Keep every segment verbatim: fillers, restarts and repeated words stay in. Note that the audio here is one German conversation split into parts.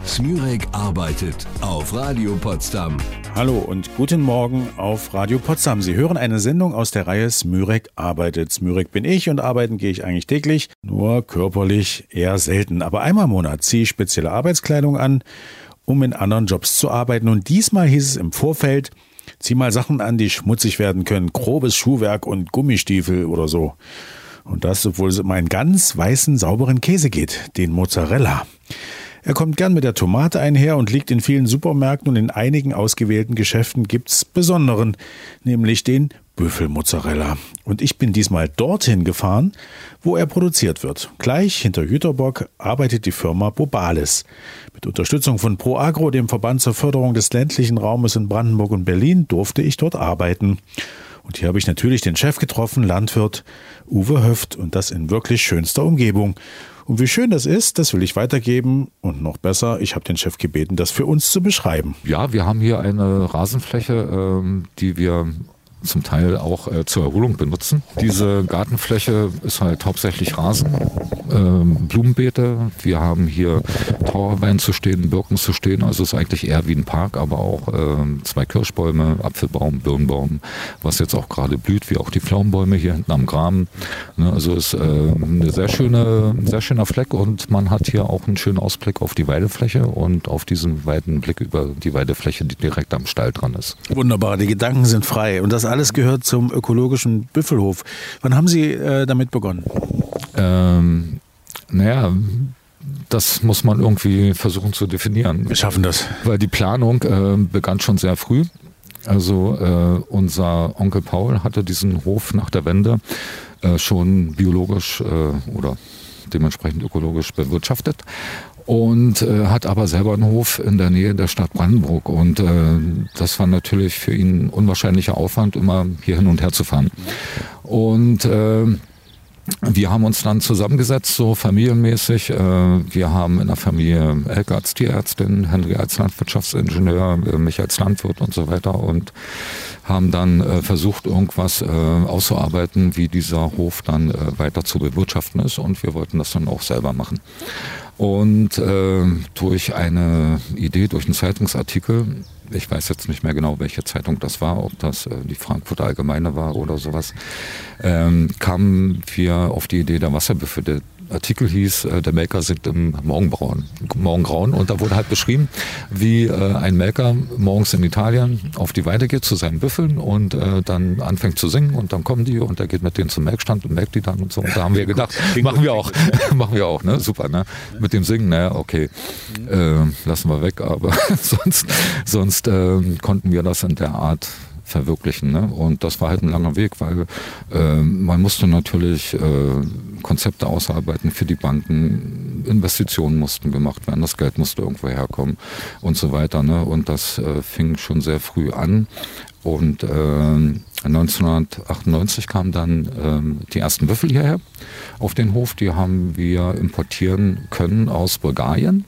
Smürek arbeitet auf Radio Potsdam. Hallo und guten Morgen auf Radio Potsdam. Sie hören eine Sendung aus der Reihe Smürek arbeitet. Smürek bin ich und arbeiten gehe ich eigentlich täglich, nur körperlich eher selten. Aber einmal im Monat ziehe ich spezielle Arbeitskleidung an, um in anderen Jobs zu arbeiten. Und diesmal hieß es im Vorfeld, zieh mal Sachen an, die schmutzig werden können. Grobes Schuhwerk und Gummistiefel oder so. Und das, obwohl es um einen ganz weißen, sauberen Käse geht, den Mozzarella. Er kommt gern mit der Tomate einher und liegt in vielen Supermärkten und in einigen ausgewählten Geschäften gibt's besonderen, nämlich den Büffelmozzarella. Und ich bin diesmal dorthin gefahren, wo er produziert wird. Gleich hinter Jüterbock arbeitet die Firma Bobalis. Mit Unterstützung von ProAgro, dem Verband zur Förderung des ländlichen Raumes in Brandenburg und Berlin, durfte ich dort arbeiten. Und hier habe ich natürlich den Chef getroffen, Landwirt Uwe Höft, und das in wirklich schönster Umgebung. Und wie schön das ist, das will ich weitergeben. Und noch besser, ich habe den Chef gebeten, das für uns zu beschreiben. Ja, wir haben hier eine Rasenfläche, ähm, die wir zum Teil auch äh, zur Erholung benutzen. Diese Gartenfläche ist halt hauptsächlich Rasen, ähm, Blumenbeete. Wir haben hier Trauerwein zu stehen, Birken zu stehen. Also es ist eigentlich eher wie ein Park, aber auch ähm, zwei Kirschbäume, Apfelbaum, Birnbaum, was jetzt auch gerade blüht, wie auch die Pflaumenbäume hier hinten am Graben. Ne, also es ist äh, eine sehr schöne, sehr schöner Fleck und man hat hier auch einen schönen Ausblick auf die Weidefläche und auf diesen weiten Blick über die Weidefläche, die direkt am Stall dran ist. Wunderbar, die Gedanken sind frei und das alles gehört zum ökologischen Büffelhof. Wann haben Sie äh, damit begonnen? Ähm, naja, das muss man irgendwie versuchen zu definieren. Wir schaffen das. Weil die Planung äh, begann schon sehr früh. Also äh, unser Onkel Paul hatte diesen Hof nach der Wende äh, schon biologisch äh, oder dementsprechend ökologisch bewirtschaftet. Und äh, hat aber selber einen Hof in der Nähe der Stadt Brandenburg. Und äh, das war natürlich für ihn ein unwahrscheinlicher Aufwand, immer hier hin und her zu fahren. Und äh, wir haben uns dann zusammengesetzt, so familienmäßig. Äh, wir haben in der Familie Elke als Tierärztin, Henry als Landwirtschaftsingenieur, äh, mich als Landwirt und so weiter. Und haben dann äh, versucht, irgendwas äh, auszuarbeiten, wie dieser Hof dann äh, weiter zu bewirtschaften ist. Und wir wollten das dann auch selber machen. Und äh, durch eine Idee, durch einen Zeitungsartikel, ich weiß jetzt nicht mehr genau, welche Zeitung das war, ob das äh, die Frankfurter Allgemeine war oder sowas, ähm, kamen wir auf die Idee der Wasserbüffel. Der Artikel hieß, äh, der Melker singt im Morgenbrauen, Morgengrauen, und da wurde halt beschrieben, wie äh, ein Melker morgens in Italien auf die Weide geht zu seinen Büffeln und äh, dann anfängt zu singen und dann kommen die und er geht mit denen zum Melkstand und melkt die dann und so. Und da haben wir gedacht, machen wir auch, machen wir auch, ne? Super, ne? Mit dem Singen, naja, okay, äh, lassen wir weg, aber sonst, sonst äh, konnten wir das in der Art verwirklichen. Ne? Und das war halt ein langer Weg, weil äh, man musste natürlich äh, Konzepte ausarbeiten für die Banken, Investitionen mussten gemacht werden, das Geld musste irgendwo herkommen und so weiter. Ne? Und das äh, fing schon sehr früh an. Und äh, neunzehnhundertachtundneunzig kamen dann äh, die ersten Büffel hierher auf den Hof. Die haben wir importieren können aus Bulgarien.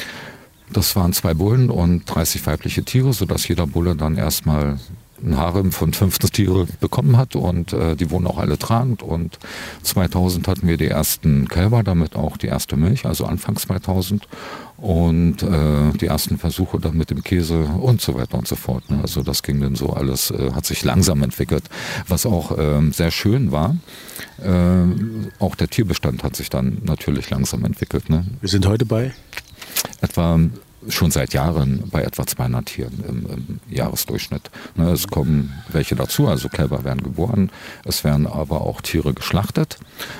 Das waren zwei Bullen und dreißig weibliche Tiere, sodass jeder Bulle dann erstmal ein Harem von fünfzehn Tiere bekommen hat und äh, die wurden auch alle tragend und zweitausend hatten wir die ersten Kälber, damit auch die erste Milch, also Anfang zweitausend und äh, die ersten Versuche dann mit dem Käse und so weiter und so fort. Ne? Also das ging dann so alles, äh, hat sich langsam entwickelt, was auch äh, sehr schön war. Äh, auch der Tierbestand hat sich dann natürlich langsam entwickelt. Ne? Wir sind heute bei? Etwa schon seit Jahren bei etwa zweihundert Tieren im, im Jahresdurchschnitt. Ne, es kommen welche dazu, also Kälber werden geboren, es werden aber auch Tiere geschlachtet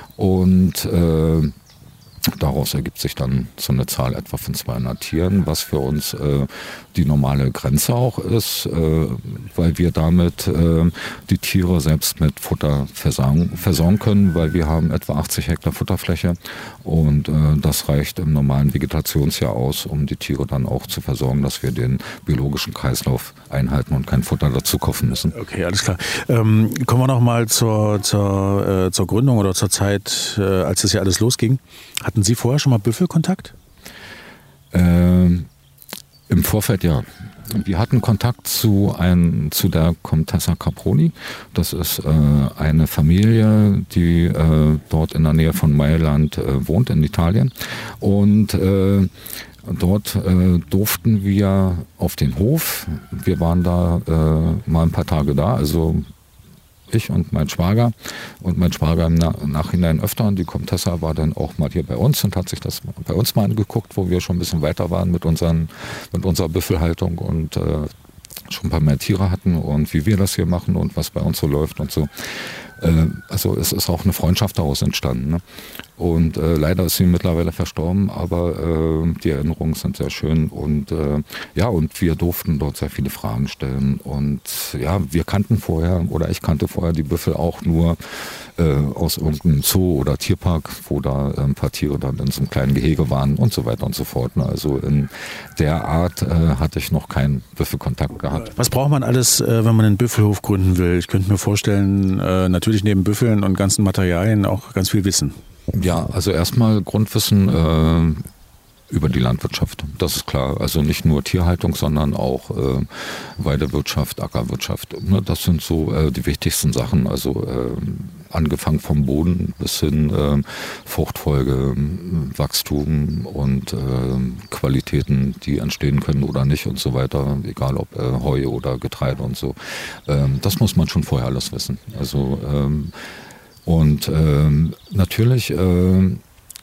und äh, daraus ergibt sich dann so eine Zahl etwa von zweihundert Tieren, was für uns äh, die normale Grenze auch ist, äh, weil wir damit äh, die Tiere selbst mit Futter versorgen, versorgen können, weil wir haben etwa achtzig Hektar Futterfläche und äh, das reicht im normalen Vegetationsjahr aus, um die Tiere dann auch zu versorgen, dass wir den biologischen Kreislauf einhalten und kein Futter dazu kaufen müssen. Okay, alles klar. Ähm, kommen wir nochmal zur, zur, äh, zur Gründung oder zur Zeit, äh, als das ja alles losging. Hatten Sie vorher schon mal Büffelkontakt? Ähm, im Vorfeld ja. Wir hatten Kontakt zu, ein, zu der Comtessa Caproni. Das ist äh, eine Familie, die äh, dort in der Nähe von Mailand äh, wohnt, in Italien. Und äh, Dort äh, durften wir auf den Hof. Wir waren da äh, mal ein paar Tage da, also ich und mein Schwager und mein Schwager im Na- Nachhinein öfter. Und die Komtessa war dann auch mal hier bei uns und hat sich das bei uns mal angeguckt, wo wir schon ein bisschen weiter waren mit, unseren, mit unserer Büffelhaltung und äh, schon ein paar mehr Tiere hatten und wie wir das hier machen und was bei uns so läuft und so. Äh, also es ist auch eine Freundschaft daraus entstanden. Ne? Und äh, leider ist sie mittlerweile verstorben, aber äh, die Erinnerungen sind sehr schön und äh, ja, und wir durften dort sehr viele Fragen stellen und ja, wir kannten vorher oder ich kannte vorher die Büffel auch nur äh, aus irgendeinem Zoo oder Tierpark, wo da äh, ein paar Tiere dann in so einem kleinen Gehege waren und so weiter und so fort. Ne? Also in der Art äh, hatte ich noch keinen Büffelkontakt gehabt. Was braucht man alles, äh, wenn man einen Büffelhof gründen will? Ich könnte mir vorstellen, äh, natürlich neben Büffeln und ganzen Materialien auch ganz viel Wissen. Ja, also erstmal Grundwissen äh, über die Landwirtschaft, das ist klar. Also nicht nur Tierhaltung, sondern auch äh, Weidewirtschaft, Ackerwirtschaft. Ne? Das sind so äh, die wichtigsten Sachen. Also äh, angefangen vom Boden bis hin äh, Fruchtfolge, Wachstum und äh, Qualitäten, die entstehen können oder nicht und so weiter. Egal ob äh, Heu oder Getreide und so. Ähm, das muss man schon vorher alles wissen. Also ähm, Und ähm, natürlich äh,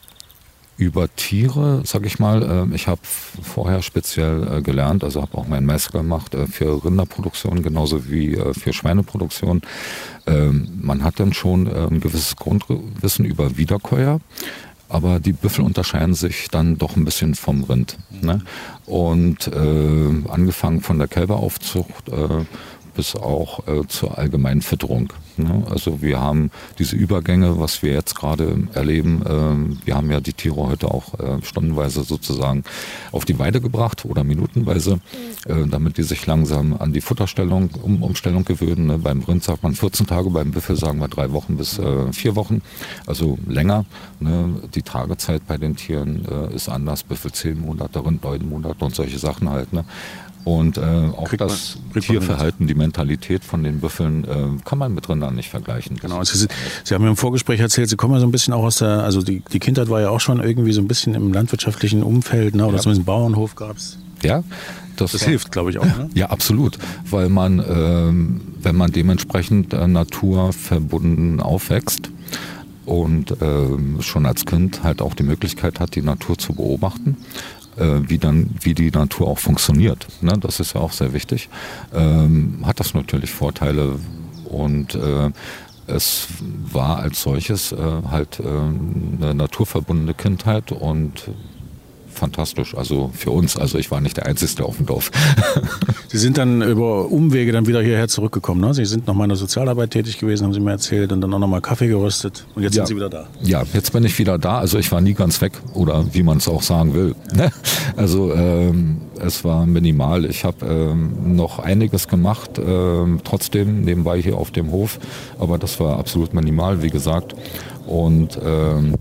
über Tiere, sag ich mal, äh, ich habe vorher speziell äh, gelernt, also habe auch meinen Meister gemacht äh, für Rinderproduktion, genauso wie äh, für Schweineproduktion. Ähm, man hat dann schon äh, ein gewisses Grundwissen über Wiederkäuer, aber die Büffel unterscheiden sich dann doch ein bisschen vom Rind. Ne? Und äh, angefangen von der Kälberaufzucht äh, bis auch äh, zur allgemeinen Fütterung. Ne? Also wir haben diese Übergänge, was wir jetzt gerade erleben, äh, wir haben ja die Tiere heute auch äh, stundenweise sozusagen auf die Weide gebracht oder minutenweise, äh, damit die sich langsam an die Futterstellung, um, Umstellung gewöhnen. Ne? Beim Rind sagt man vierzehn Tage, beim Büffel sagen wir drei Wochen bis äh, vier Wochen, also länger. Ne? Die Tragezeit bei den Tieren äh, ist anders, Büffel zehn Monate, Rind neun Monate und solche Sachen halt. Ne? Und äh, auch kriegt das man, Tierverhalten, die Mentalität von den Büffeln äh, kann man mit Rindern nicht vergleichen. Genau, also Sie, Sie haben mir im Vorgespräch erzählt, Sie kommen ja so ein bisschen auch aus der, also die, die Kindheit war ja auch schon irgendwie so ein bisschen im landwirtschaftlichen Umfeld, ne? Oder ja. Zumindest einen Bauernhof gab es. Ja, das, das hilft, glaube ich, auch. Ne? Ja, absolut, weil man, äh, wenn man dementsprechend äh, naturverbunden aufwächst und äh, schon als Kind halt auch die Möglichkeit hat, die Natur zu beobachten, wie dann, wie die Natur auch funktioniert. Ne? Das ist ja auch sehr wichtig. Ähm, hat das natürlich Vorteile und äh, es war als solches äh, halt äh, eine naturverbundene Kindheit und fantastisch, also für uns. Also ich war nicht der Einzige auf dem Dorf. Sie sind dann über Umwege dann wieder hierher zurückgekommen, ne? Sie sind noch mal in der Sozialarbeit tätig gewesen, haben Sie mir erzählt, und dann auch noch mal Kaffee geröstet und jetzt ja. sind Sie wieder da. Ja, jetzt bin ich wieder da. Also ich war nie ganz weg oder wie man es auch sagen will. Ja. Also ähm, es war minimal. Ich habe ähm, noch einiges gemacht, ähm, trotzdem nebenbei hier auf dem Hof, aber das war absolut minimal, wie gesagt. Und ähm,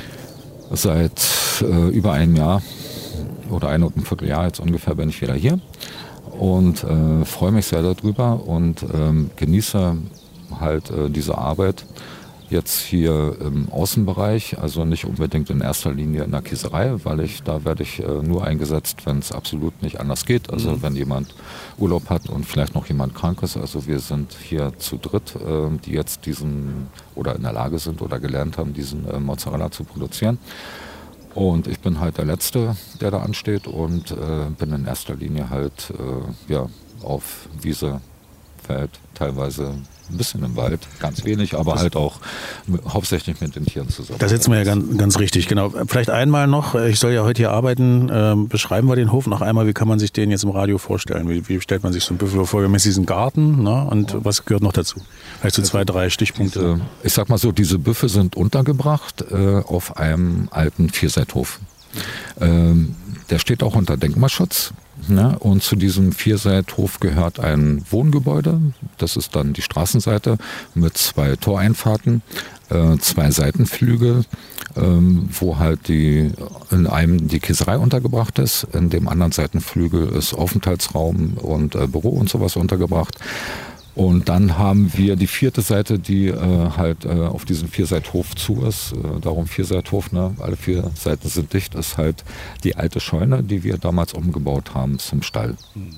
Seit äh, über einem Jahr oder ein und ein Vierteljahr jetzt ungefähr bin ich wieder hier und äh, freue mich sehr darüber und ähm, genieße halt äh, diese Arbeit jetzt hier im Außenbereich, also nicht unbedingt in erster Linie in der Käserei, weil ich da werde ich äh, nur eingesetzt, wenn es absolut nicht anders geht. Also mhm. wenn jemand Urlaub hat und vielleicht noch jemand krank ist. Also wir sind hier zu dritt, äh, die jetzt diesen oder in der Lage sind oder gelernt haben, diesen äh, Mozzarella zu produzieren. Und ich bin halt der Letzte, der da ansteht und äh, bin in erster Linie halt äh, ja, auf Wiese, Feld, teilweise ein bisschen im Wald, ganz wenig, aber halt auch hauptsächlich mit den Tieren zusammen. Da sitzen wir ja ganz, ganz richtig, genau. Vielleicht einmal noch, ich soll ja heute hier arbeiten, äh, beschreiben wir den Hof noch einmal, wie kann man sich den jetzt im Radio vorstellen? Wie, wie stellt man sich so einen Büffel vor? Wir haben jetzt diesen Garten, ne? Und ja. Was gehört noch dazu? Vielleicht so zwei, drei Stichpunkte. Diese, ich sag mal so, diese Büffel sind untergebracht äh, auf einem alten Vierseithof. Ähm, der steht auch unter Denkmalschutz. Ne? Und zu diesem Vierseithof gehört ein Wohngebäude, das ist dann die Straßenseite mit zwei Toreinfahrten, äh, zwei Seitenflügel, ähm, wo halt die in einem die Käserei untergebracht ist, in dem anderen Seitenflügel ist Aufenthaltsraum und äh, Büro und sowas untergebracht. Und dann haben wir die vierte Seite, die äh, halt äh, auf diesen Vierseithof zu ist. Äh, darum Vierseithof, ne? Alle vier Seiten sind dicht, ist halt die alte Scheune, die wir damals umgebaut haben zum Stall.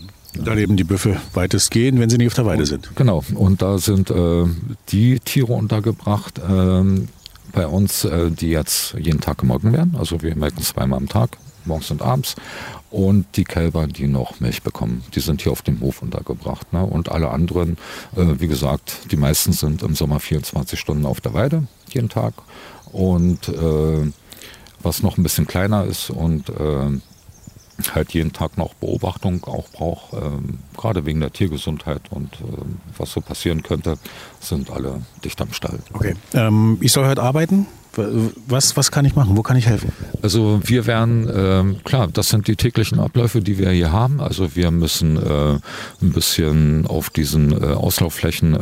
Da leben die Büffel weitestgehend, wenn sie nicht auf der Weide sind. Genau, und da sind äh, die Tiere untergebracht äh, bei uns, äh, die jetzt jeden Tag gemolken werden. Also wir melken zweimal am Tag, morgens und abends. Und die Kälber, die noch Milch bekommen, die sind hier auf dem Hof untergebracht. Ne? Und alle anderen, äh, wie gesagt, die meisten sind im Sommer vierundzwanzig Stunden auf der Weide, jeden Tag. Und äh, was noch ein bisschen kleiner ist und äh, halt jeden Tag noch Beobachtung auch braucht, ähm, gerade wegen der Tiergesundheit und äh, was so passieren könnte, sind alle dicht am Stall. Okay. Ähm, ich soll heute arbeiten. Was, was kann ich machen? Wo kann ich helfen? Also wir werden, ähm, klar, das sind die täglichen Abläufe, die wir hier haben. Also wir müssen äh, ein bisschen auf diesen äh, Auslaufflächen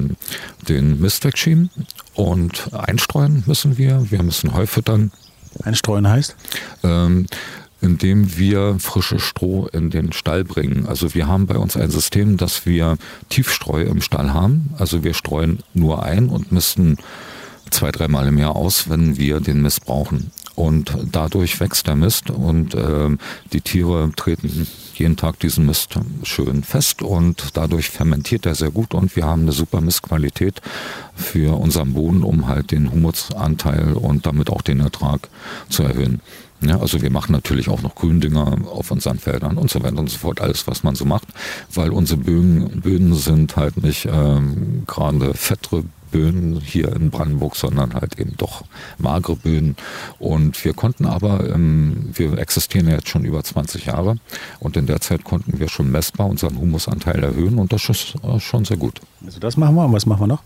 äh, den Mist wegschieben und einstreuen müssen wir. Wir müssen Heu füttern. Einstreuen heißt? Ähm, indem wir frische Stroh in den Stall bringen. Also wir haben bei uns ein System, dass wir Tiefstreu im Stall haben. Also wir streuen nur ein und misten zwei, dreimal im Jahr aus, wenn wir den Mist brauchen. Und dadurch wächst der Mist und äh, die Tiere treten jeden Tag diesen Mist schön fest und dadurch fermentiert er sehr gut und wir haben eine super Mistqualität für unseren Boden, um halt den Humusanteil und damit auch den Ertrag zu erhöhen. Ja, also wir machen natürlich auch noch Gründünger auf unseren Feldern und so weiter und so fort, alles was man so macht, weil unsere Böden, Böden sind halt nicht ähm, gerade fettere Böden hier in Brandenburg, sondern halt eben doch magere Böden. Und wir konnten aber, ähm, wir existieren ja jetzt schon über zwanzig Jahre und in der Zeit konnten wir schon messbar unseren Humusanteil erhöhen und das ist äh, schon sehr gut. Also das machen wir und was machen wir noch?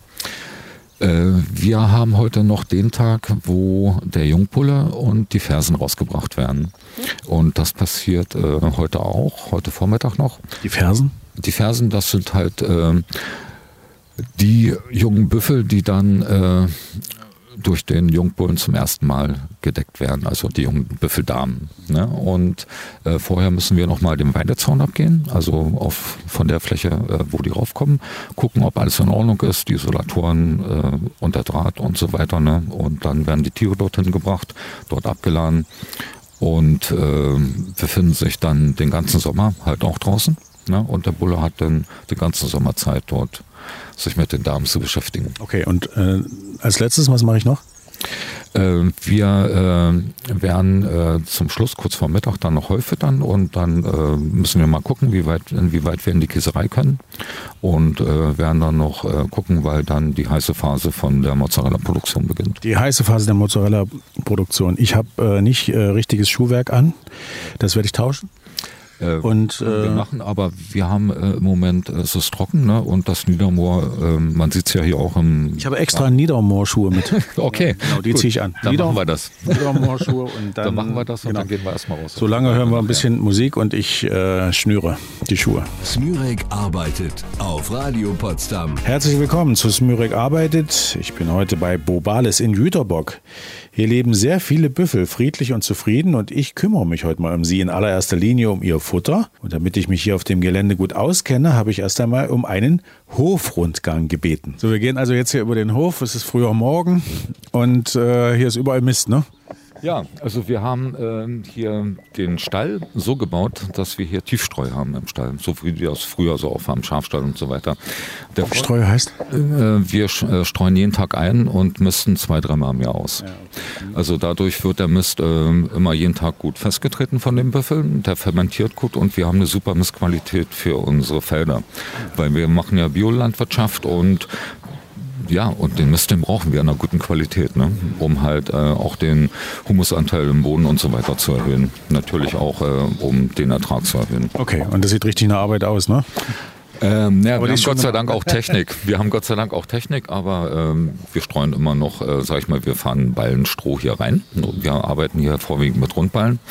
Wir haben heute noch den Tag, wo der Jungbulle und die Fersen rausgebracht werden. Und das passiert äh, heute auch, heute Vormittag noch. Die Fersen? Die Fersen, das sind halt äh, die jungen Büffel, die dann äh, durch den Jungbullen zum ersten Mal gedeckt werden, also die jungen Büffeldamen. Ne? Und äh, vorher müssen wir nochmal den Weidezaun abgehen, also auf, von der Fläche, äh, wo die raufkommen, gucken, ob alles in Ordnung ist, die Isolatoren äh, unter Draht und so weiter. Ne? Und dann werden die Tiere dorthin gebracht, dort abgeladen und äh, befinden sich dann den ganzen Sommer halt auch draußen. Ne? Und der Bulle hat dann die ganze Sommerzeit dort sich mit den Damen zu beschäftigen. Okay, und äh, als letztes, was mache ich noch? Äh, wir äh, werden äh, zum Schluss, kurz vor Mittag, dann noch Heu füttern und dann äh, müssen wir mal gucken, wie weit, inwieweit wir in die Käserei können und äh, werden dann noch äh, gucken, weil dann die heiße Phase von der Mozzarella-Produktion beginnt. Die heiße Phase der Mozzarella-Produktion. Ich habe äh, nicht äh, richtiges Schuhwerk an, das werde ich tauschen. Und, äh, wir machen, aber wir haben äh, im Moment, äh, es ist trocken, ne? Und das Niedermoor, äh, man sieht es ja hier auch im... Ich habe extra ja. Niedermoor-Schuhe mit. Okay. Ja, genau, die ziehe ich an. Dann Nieder- machen wir das. Niedermoor-Schuhe und dann... Dann machen wir das und genau. dann gehen wir erstmal raus. So lange hören wir ein bisschen ja. Musik und ich äh, schnüre die Schuhe. Smürek arbeitet auf Radio Potsdam. Herzlich willkommen zu Smürek arbeitet. Ich bin heute bei Bobales in Jüterbock. Hier leben sehr viele Büffel, friedlich und zufrieden und ich kümmere mich heute mal um sie in allererster Linie um ihr Futter. Und damit ich mich hier auf dem Gelände gut auskenne, habe ich erst einmal um einen Hofrundgang gebeten. So, wir gehen also jetzt hier über den Hof, es ist früher Morgen und äh, hier ist überall Mist, ne? Ja, also wir haben ähm, hier den Stall so gebaut, dass wir hier Tiefstreu haben im Stall, so wie wir das früher so auch haben, Schafstall und so weiter. Der Tiefstreu heißt? Äh, wir äh, streuen jeden Tag ein und misten zwei, dreimal im Jahr aus. Ja, okay. Also dadurch wird der Mist äh, immer jeden Tag gut festgetreten von den Büffeln, der fermentiert gut und wir haben eine super Mistqualität für unsere Felder, weil wir machen ja Biolandwirtschaft und ja, und den Mist, den brauchen wir in einer guten Qualität, ne? Um halt äh, auch den Humusanteil im Boden und so weiter zu erhöhen. Natürlich auch, äh, um den Ertrag zu erhöhen. Okay, und das sieht richtig nach Arbeit aus, ne? Ähm, ja, wir haben Gott sei Dank auch Technik. Wir haben Gott sei Dank auch Technik, aber ähm, wir streuen immer noch, äh, sag ich mal, wir fahren Ballen Stroh hier rein. Wir arbeiten hier vorwiegend mit Rundballen.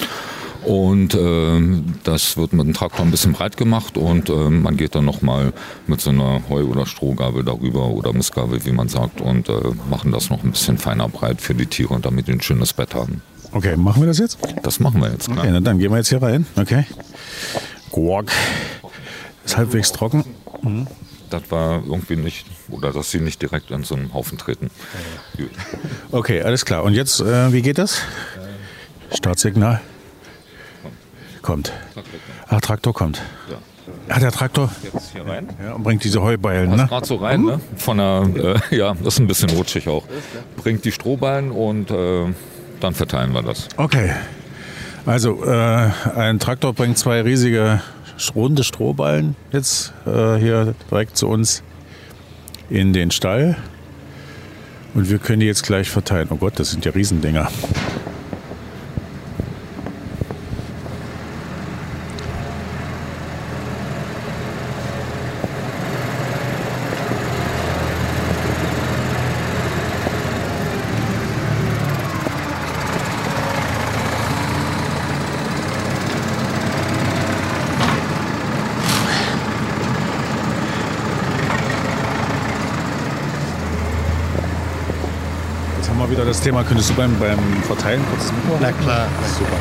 Und äh, das wird mit dem Traktor ein bisschen breit gemacht und äh, man geht dann nochmal mit so einer Heu- oder Strohgabel darüber oder Mistgabel, wie man sagt, und äh, machen das noch ein bisschen feiner breit für die Tiere, damit die ein schönes Bett haben. Okay, machen wir das jetzt? Das machen wir jetzt, klar. Okay, na dann gehen wir jetzt hier rein. Okay. Guac. Ist halbwegs trocken. Mhm. das war irgendwie nicht, oder dass sie nicht direkt in so einen Haufen treten. Okay, alles klar. Und jetzt, äh, wie geht das? Startsignal? Kommt. Ach, Traktor kommt. Ja. Ah, der Traktor Jetzt hier rein. ja, und bringt diese Heubeilen, Passt ne? gerade so rein, ne? Von der, äh, ja, das ist ein bisschen rutschig auch. Bringt die Strohballen und äh, dann verteilen wir das. Okay. Also, äh, ein Traktor bringt zwei riesige runde Strohballen jetzt äh, hier direkt zu uns in den Stall. Und wir können die jetzt gleich verteilen. Oh Gott, das sind ja Riesendinger. Mal wieder das Thema. Könntest du beim, beim Verteilen kurz das Mikro? Na klar. Super.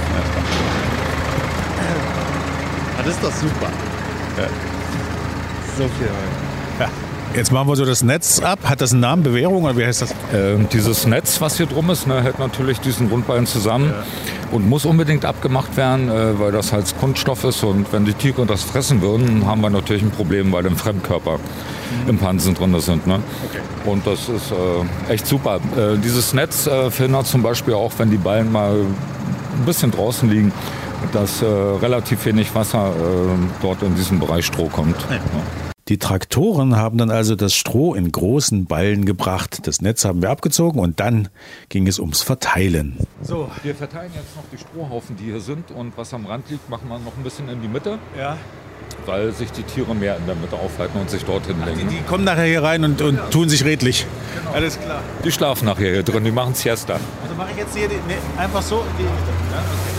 Ja, das ist doch super. Ja. So viel Heu. Ja. Jetzt machen wir so das Netz ab. Hat das einen Namen, Bewährung oder wie heißt das? Ähm, dieses Netz, was hier drum ist, ne, hält natürlich diesen Rundballen zusammen Ja. und muss unbedingt abgemacht werden, äh, weil das halt Kunststoff ist. Und wenn die Tiere das fressen würden, haben wir natürlich ein Problem, weil im Fremdkörper mhm. im Pansen drin sind. Ne? Okay. Und das ist äh, echt super. Äh, dieses Netz äh, verhindert zum Beispiel auch, wenn die Ballen mal ein bisschen draußen liegen, dass äh, relativ wenig Wasser äh, dort in diesen Bereich Stroh kommt. Ja. Ja. Die Traktoren haben dann also das Stroh in großen Ballen gebracht. Das Netz haben wir abgezogen und dann ging es ums Verteilen. So, wir verteilen jetzt noch die Strohhaufen, die hier sind. Und was am Rand liegt, machen wir noch ein bisschen in die Mitte. Ja. Weil sich die Tiere mehr in der Mitte aufhalten und sich dorthin legen. Die, die kommen nachher hier rein und, und tun sich redlich. Genau. Alles klar. Die schlafen nachher hier drin, die machen Siesta. Also mache ich jetzt hier die, ne, einfach so die Mitte. Ja, okay.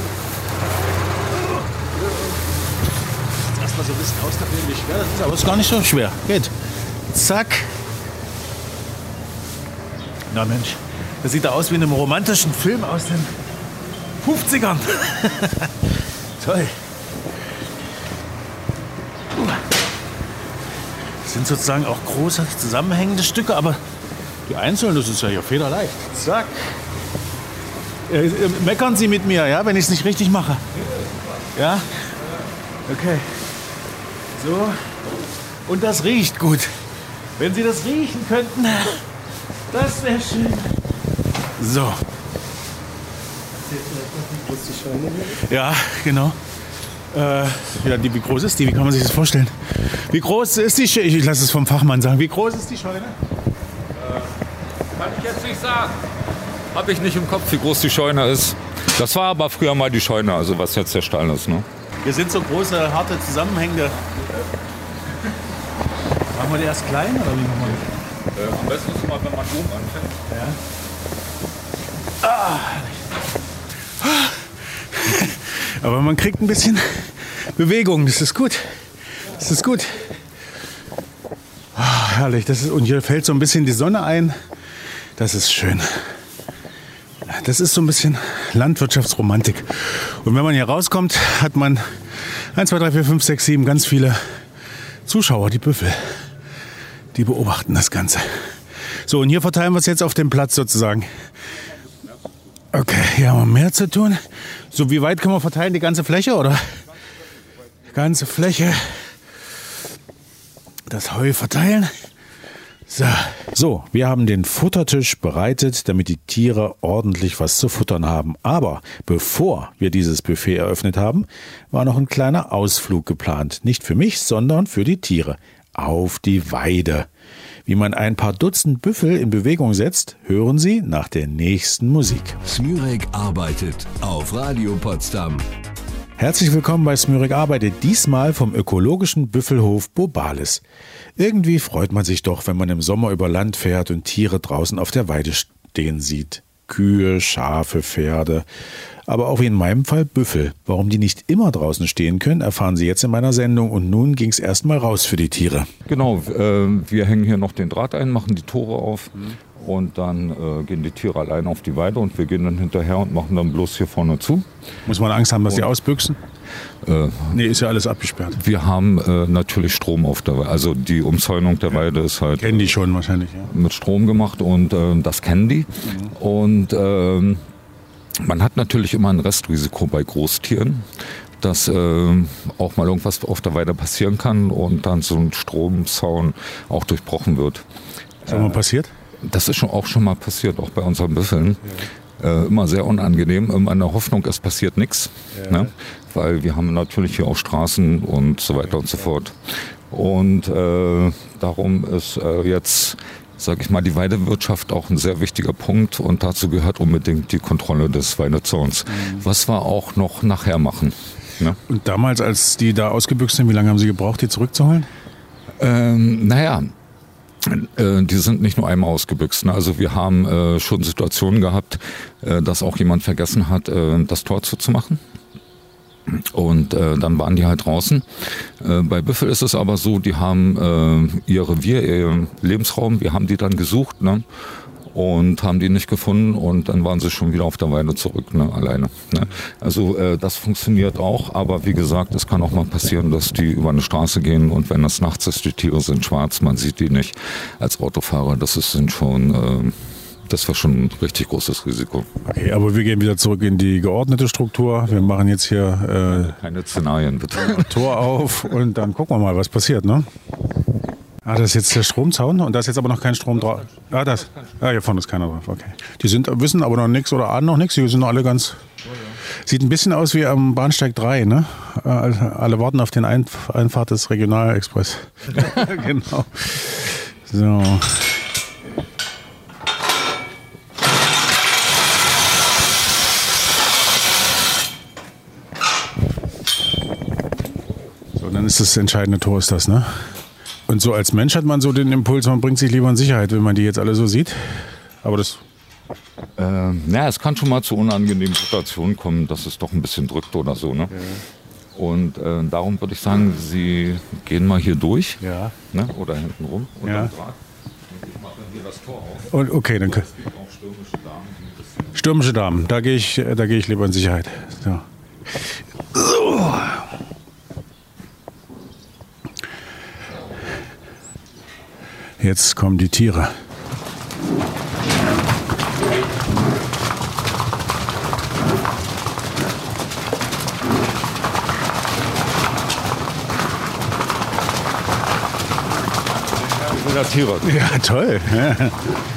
Jetzt erstmal so ein bisschen ausdrücken, wie schwer das ist, aber es ist gar nicht so schwer. Geht. Zack. Na Mensch, das sieht da aus wie in einem romantischen Film aus den fünfzigern. Toll. Das sind sozusagen auch große zusammenhängende Stücke, aber die einzelnen, das ist ja hier federleicht. Zack. Äh, äh, meckern Sie mit mir, ja, wenn ich es nicht richtig mache? Ja? Okay. So. Und das riecht gut. Wenn Sie das riechen könnten, das wäre schön. So. Ja, genau. Äh, ja, die, wie groß ist die? Wie kann man sich das vorstellen? Wie groß ist die Scheune? Ich lasse es vom Fachmann sagen. Wie groß ist die Scheune? Äh, kann ich jetzt nicht sagen. Habe ich nicht im Kopf, wie groß die Scheune ist. Das war aber früher mal die Scheune, also was jetzt der Stall ist. Ne? Hier sind so große, harte, zusammenhängende. Machen wir die erst klein oder wie machen wir die? Äh, am besten ist mal, wenn man oben anfängt. Ja. Ah. Aber man kriegt ein bisschen Bewegung, das ist gut. Das ist gut. Oh, herrlich. Das ist, und hier fällt so ein bisschen die Sonne ein. Das ist schön. Das ist so ein bisschen Landwirtschaftsromantik. Und wenn man hier rauskommt, hat man eins, zwei, drei, vier, fünf, sechs, sieben ganz viele Zuschauer, die Büffel. Die beobachten das Ganze. So, und hier verteilen wir es jetzt auf dem Platz sozusagen. Okay, hier haben wir mehr zu tun. So, wie weit können wir verteilen? Die ganze Fläche, oder? Ganze Fläche. Das Heu verteilen. So. So, wir haben den Futtertisch bereitet, damit die Tiere ordentlich was zu futtern haben. Aber bevor wir dieses Buffet eröffnet haben, war noch ein kleiner Ausflug geplant. Nicht für mich, sondern für die Tiere. Auf die Weide. Wie man ein paar Dutzend Büffel in Bewegung setzt, hören Sie nach der nächsten Musik. Smürek arbeitet auf Radio Potsdam. Herzlich willkommen bei Smürek arbeitet, diesmal vom ökologischen Büffelhof Bobalis. Irgendwie freut man sich doch, wenn man im Sommer über Land fährt und Tiere draußen auf der Weide stehen sieht. Kühe, Schafe, Pferde, aber auch wie in meinem Fall Büffel. Warum die nicht immer draußen stehen können, erfahren Sie jetzt in meiner Sendung. Und nun ging es erstmal raus für die Tiere. Genau, äh, wir hängen hier noch den Draht ein, machen die Tore auf. Mhm. Und dann äh, gehen die Tiere allein auf die Weide und wir gehen dann hinterher und machen dann bloß hier vorne zu. Muss man Angst haben, dass die ausbüchsen? Äh, nee, ist ja alles abgesperrt. Wir haben äh, natürlich Strom auf der Weide. Also die Umzäunung der Weide ist halt... Kennen die schon wahrscheinlich, ja. Mit Strom gemacht und äh, das kennen die. Mhm. Und äh, man hat natürlich immer ein Restrisiko bei Großtieren, dass äh, auch mal irgendwas auf der Weide passieren kann und dann so ein Stromzaun auch durchbrochen wird. Ist das mal passiert? Das ist schon auch schon mal passiert, auch bei unseren Büffeln. Ja. Äh, immer sehr unangenehm, immer in der Hoffnung, es passiert nichts. Ja. Ne? Weil wir haben natürlich hier auch Straßen und so weiter und so fort. Und äh, darum ist äh, jetzt, sage ich mal, die Weidewirtschaft auch ein sehr wichtiger Punkt. Und dazu gehört unbedingt die Kontrolle des Weidezauns. Mhm. Was wir auch noch nachher machen. Ne? Und damals, als die da ausgebüxt sind, wie lange haben Sie gebraucht, die zurückzuholen? Ähm, naja, äh, die sind nicht nur einmal ausgebüxt. Ne? Also wir haben äh, schon Situationen gehabt, äh, dass auch jemand vergessen hat, äh, das Tor zuzumachen. Und äh, dann waren die halt draußen. Äh, bei Büffel ist es aber so, die haben äh, ihr Revier, ihr Lebensraum, wir haben die dann gesucht, ne? Und haben die nicht gefunden und dann waren sie schon wieder auf der Weide zurück, ne, alleine. Ne. Also äh, das funktioniert auch, aber wie gesagt, es kann auch mal passieren, dass die über eine Straße gehen und wenn das nachts ist, die Tiere sind schwarz, man sieht die nicht als Autofahrer, das ist sind schon... Äh, Das war schon ein richtig großes Risiko. Okay, aber wir gehen wieder zurück in die geordnete Struktur. Wir machen jetzt hier äh, keine Szenarien, bitte. Tor auf und dann gucken wir mal, was passiert, ne? Ah, das ist jetzt der Stromzaun und da ist jetzt aber noch kein Strom drauf. Ah, das. Ah, hier vorne ist keiner drauf. Okay. Die sind, wissen aber noch nichts oder ahnen noch nichts. Die sind alle ganz. Sieht ein bisschen aus wie am Bahnsteig drei, ne? Alle warten auf den Einf- Einfahrt des Regionalexpress. Genau. So. Dann ist das entscheidende Tor, ist das, ne? Und so als Mensch hat man so den Impuls, man bringt sich lieber in Sicherheit, wenn man die jetzt alle so sieht. Aber das... Äh, na, es kann schon mal zu unangenehmen Situationen kommen, dass es doch ein bisschen drückt oder so, ne? Ja. Und äh, darum würde ich sagen, Sie gehen mal hier durch, ja. Ne? Oder hinten rum. Und ja. dann Draht. Ich mache hier das Tor auf. Und okay, dann... Stürmische Damen. Stürmische Damen, da gehe ich, da gehe ich lieber in Sicherheit. So. So. Jetzt kommen die Tiere. Tiere. Ja, toll. Ja.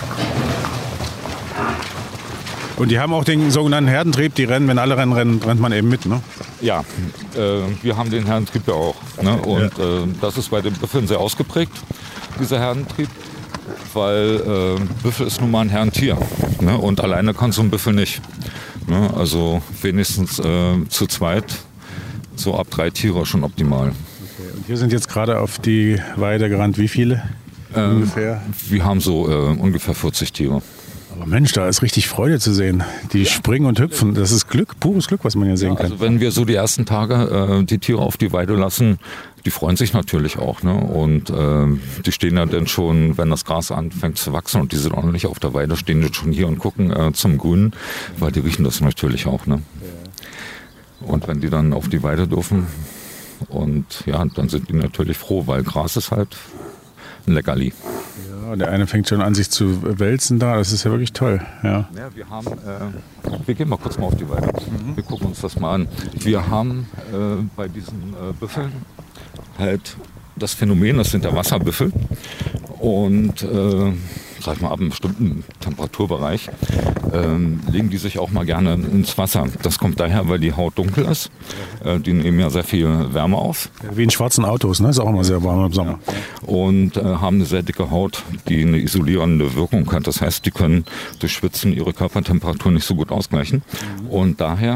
Und die haben auch den sogenannten Herdentrieb, die rennen, wenn alle rennen, rennen rennt man eben mit, ne? Ja, äh, wir haben den Herdentrieb ja auch. Ne? Und ja. äh, das ist bei den Büffeln sehr ausgeprägt, dieser Herdentrieb, weil äh, Büffel ist nun mal ein Herrentier. Ne? Und alleine kann so ein Büffel nicht. Ne? Also wenigstens äh, zu zweit, so ab drei Tiere schon optimal. Okay. Und hier sind jetzt gerade auf die Weide gerannt, wie viele ähm, ungefähr? Wir haben so äh, ungefähr vierzig Tiere. Aber Mensch, da ist richtig Freude zu sehen. Die ja. springen und hüpfen. Das ist Glück, pures Glück, was man hier sehen ja, kann. Also wenn wir so die ersten Tage äh, die Tiere auf die Weide lassen, die freuen sich natürlich auch. Ne? Und äh, die stehen ja dann schon, wenn das Gras anfängt zu wachsen und die sind auch noch nicht auf der Weide, stehen die schon hier und gucken äh, zum Grünen, weil die riechen das natürlich auch. Ne? Ja. Und wenn die dann auf die Weide dürfen, und ja, dann sind die natürlich froh, weil Gras ist halt ein Leckerli. Ja, der eine fängt schon an, sich zu wälzen da. Das ist ja wirklich toll. Ja, ja wir haben, äh, wir gehen mal kurz mal auf die Weide. Mhm. Wir gucken uns das mal an. Wir haben äh, bei diesen äh, Büffeln halt das Phänomen, das sind der Wasserbüffel. Und äh, sag ich mal, ab einem bestimmten Temperaturbereich ähm, legen die sich auch mal gerne ins Wasser. Das kommt daher, weil die Haut dunkel ist. Äh, die nehmen ja sehr viel Wärme auf. Wie in schwarzen Autos, ne? Ist auch immer sehr warm im Sommer. Ja. Und äh, haben eine sehr dicke Haut, die eine isolierende Wirkung hat. Das heißt, die können durch Schwitzen ihre Körpertemperatur nicht so gut ausgleichen. Mhm. Und daher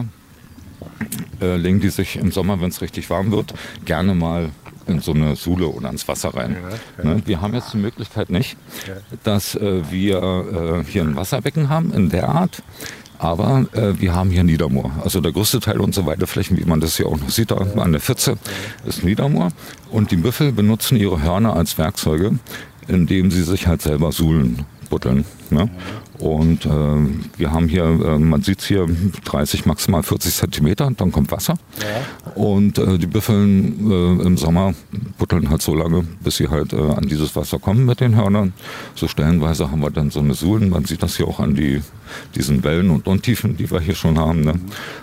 äh, legen die sich im Sommer, wenn es richtig warm wird, gerne mal in so eine Sule oder ins Wasser rein. Ja, ja. Ne? Wir haben jetzt die Möglichkeit nicht, ja. dass äh, wir äh, hier ein Wasserbecken haben in der Art, aber äh, wir haben hier Niedermoor. Also der größte Teil unserer Weideflächen, wie man das hier auch noch sieht, da ja. an der Pfütze, ist Niedermoor. Und die Büffel benutzen ihre Hörner als Werkzeuge, indem sie sich halt selber suhlen. buddeln. Ne? Und äh, wir haben hier, äh, man sieht es hier, dreißig, maximal vierzig Zentimeter, dann kommt Wasser. Ja. Und äh, die Büffeln äh, im Sommer buddeln halt so lange, bis sie halt äh, an dieses Wasser kommen mit den Hörnern. So stellenweise haben wir dann so eine Suhlen, man sieht das hier auch an die, diesen Wellen und Untiefen, die wir hier schon haben. Ne?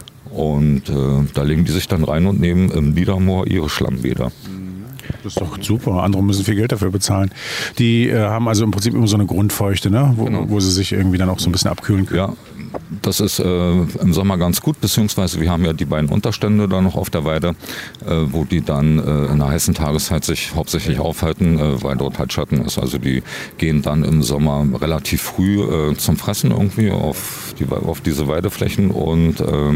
Und äh, da legen die sich dann rein und nehmen im Niedermoor ihre Schlammbäder. Das ist doch super. Andere müssen viel Geld dafür bezahlen. Die äh, haben also im Prinzip immer so eine Grundfeuchte, ne? wo, genau. wo sie sich irgendwie dann auch so ein bisschen abkühlen können. Ja, das ist äh, im Sommer ganz gut, beziehungsweise wir haben ja die beiden Unterstände da noch auf der Weide, äh, wo die dann äh, in der heißen Tageszeit sich hauptsächlich aufhalten, äh, weil dort halt Schatten ist. Also die gehen dann im Sommer relativ früh äh, zum Fressen irgendwie auf, die, auf diese Weideflächen und äh,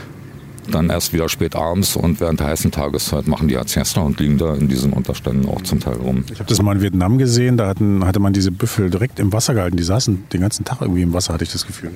dann erst wieder spät abends und während der heißen Tageszeit machen die halt Siesta und liegen da in diesen Unterständen auch zum Teil rum. Ich habe das mal in Vietnam gesehen, da hatten, hatte man diese Büffel direkt im Wasser gehalten. Die saßen den ganzen Tag irgendwie im Wasser, hatte ich das Gefühl.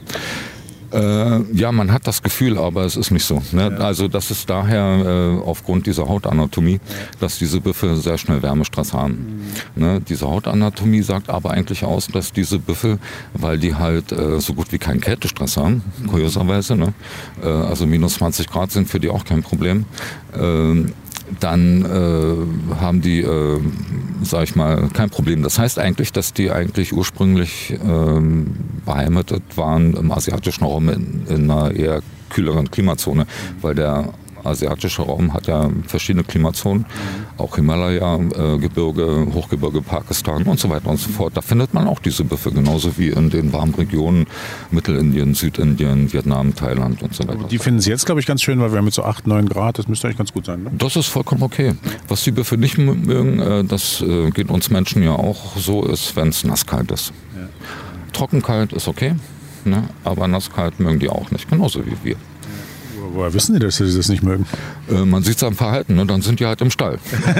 Äh, ja, man hat das Gefühl, aber es ist nicht so. Ne? Ja. Also das ist daher äh, aufgrund dieser Hautanatomie, ja. dass diese Büffel sehr schnell Wärmestress haben. Mhm. Ne? Diese Hautanatomie sagt aber eigentlich aus, dass diese Büffel, weil die halt äh, so gut wie keinen Kältestress haben, mhm. kurioserweise, ne? äh, also minus zwanzig Grad sind für die auch kein Problem, äh, dann äh, haben die, äh, sag ich mal, kein Problem. Das heißt eigentlich, dass die eigentlich ursprünglich äh, beheimatet waren im asiatischen Raum in, in einer eher kühleren Klimazone, weil der asiatische Raum hat ja verschiedene Klimazonen, auch Himalaya, äh, Gebirge, Hochgebirge, Pakistan und so weiter und so fort. Da findet man auch diese Büffel, genauso wie in den warmen Regionen Mittelindien, Südindien, Vietnam, Thailand und so weiter. Die finden es jetzt, glaube ich, ganz schön, weil wir haben mit so acht, neun Grad, das müsste eigentlich ganz gut sein. Ne? Das ist vollkommen okay. Was die Büffel nicht mögen, äh, das äh, geht uns Menschen ja auch so, ist, wenn es nasskalt ist. Ja. Trockenkalt ist okay, ne? Aber nasskalt mögen die auch nicht, genauso wie wir. Woher wissen die, dass sie das nicht mögen? Äh, man sieht es am Verhalten, ne? Dann sind die halt im Stall.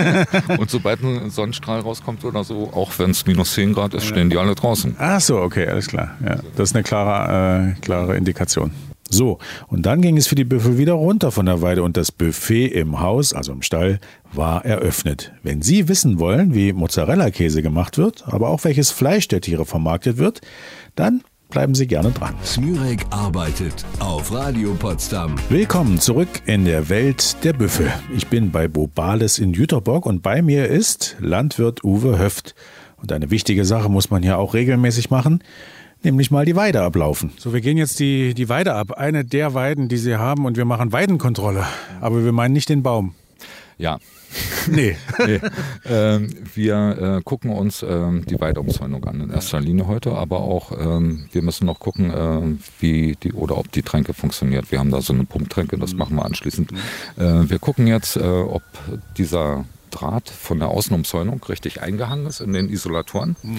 Und sobald ein Sonnenstrahl rauskommt oder so, auch wenn es minus zehn Grad ist, stehen die alle draußen. Ach so, okay, alles klar. Ja, das ist eine klare, äh, klare Indikation. So, und dann ging es für die Büffel wieder runter von der Weide und das Buffet im Haus, also im Stall, war eröffnet. Wenn Sie wissen wollen, wie Mozzarella-Käse gemacht wird, aber auch welches Fleisch der Tiere vermarktet wird, dann bleiben Sie gerne dran. Smürek arbeitet auf Radio Potsdam. Willkommen zurück in der Welt der Büffel. Ich bin bei Bobales in Jüterbock und bei mir ist Landwirt Uwe Höft. Und eine wichtige Sache muss man ja auch regelmäßig machen, nämlich mal die Weide ablaufen. So, wir gehen jetzt die, die Weide ab. Eine der Weiden, die Sie haben, und wir machen Weidenkontrolle. Aber wir meinen nicht den Baum. Ja. Nee. nee. Ähm, wir äh, gucken uns ähm, die Weideumzäunung an in erster Linie heute, aber auch ähm, wir müssen noch gucken, äh, wie die oder ob die Tränke funktioniert. Wir haben da so eine Pumptränke, das machen wir anschließend. Äh, wir gucken jetzt, äh, ob dieser Draht von der Außenumzäunung richtig eingehangen ist in den Isolatoren mhm.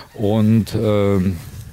und äh,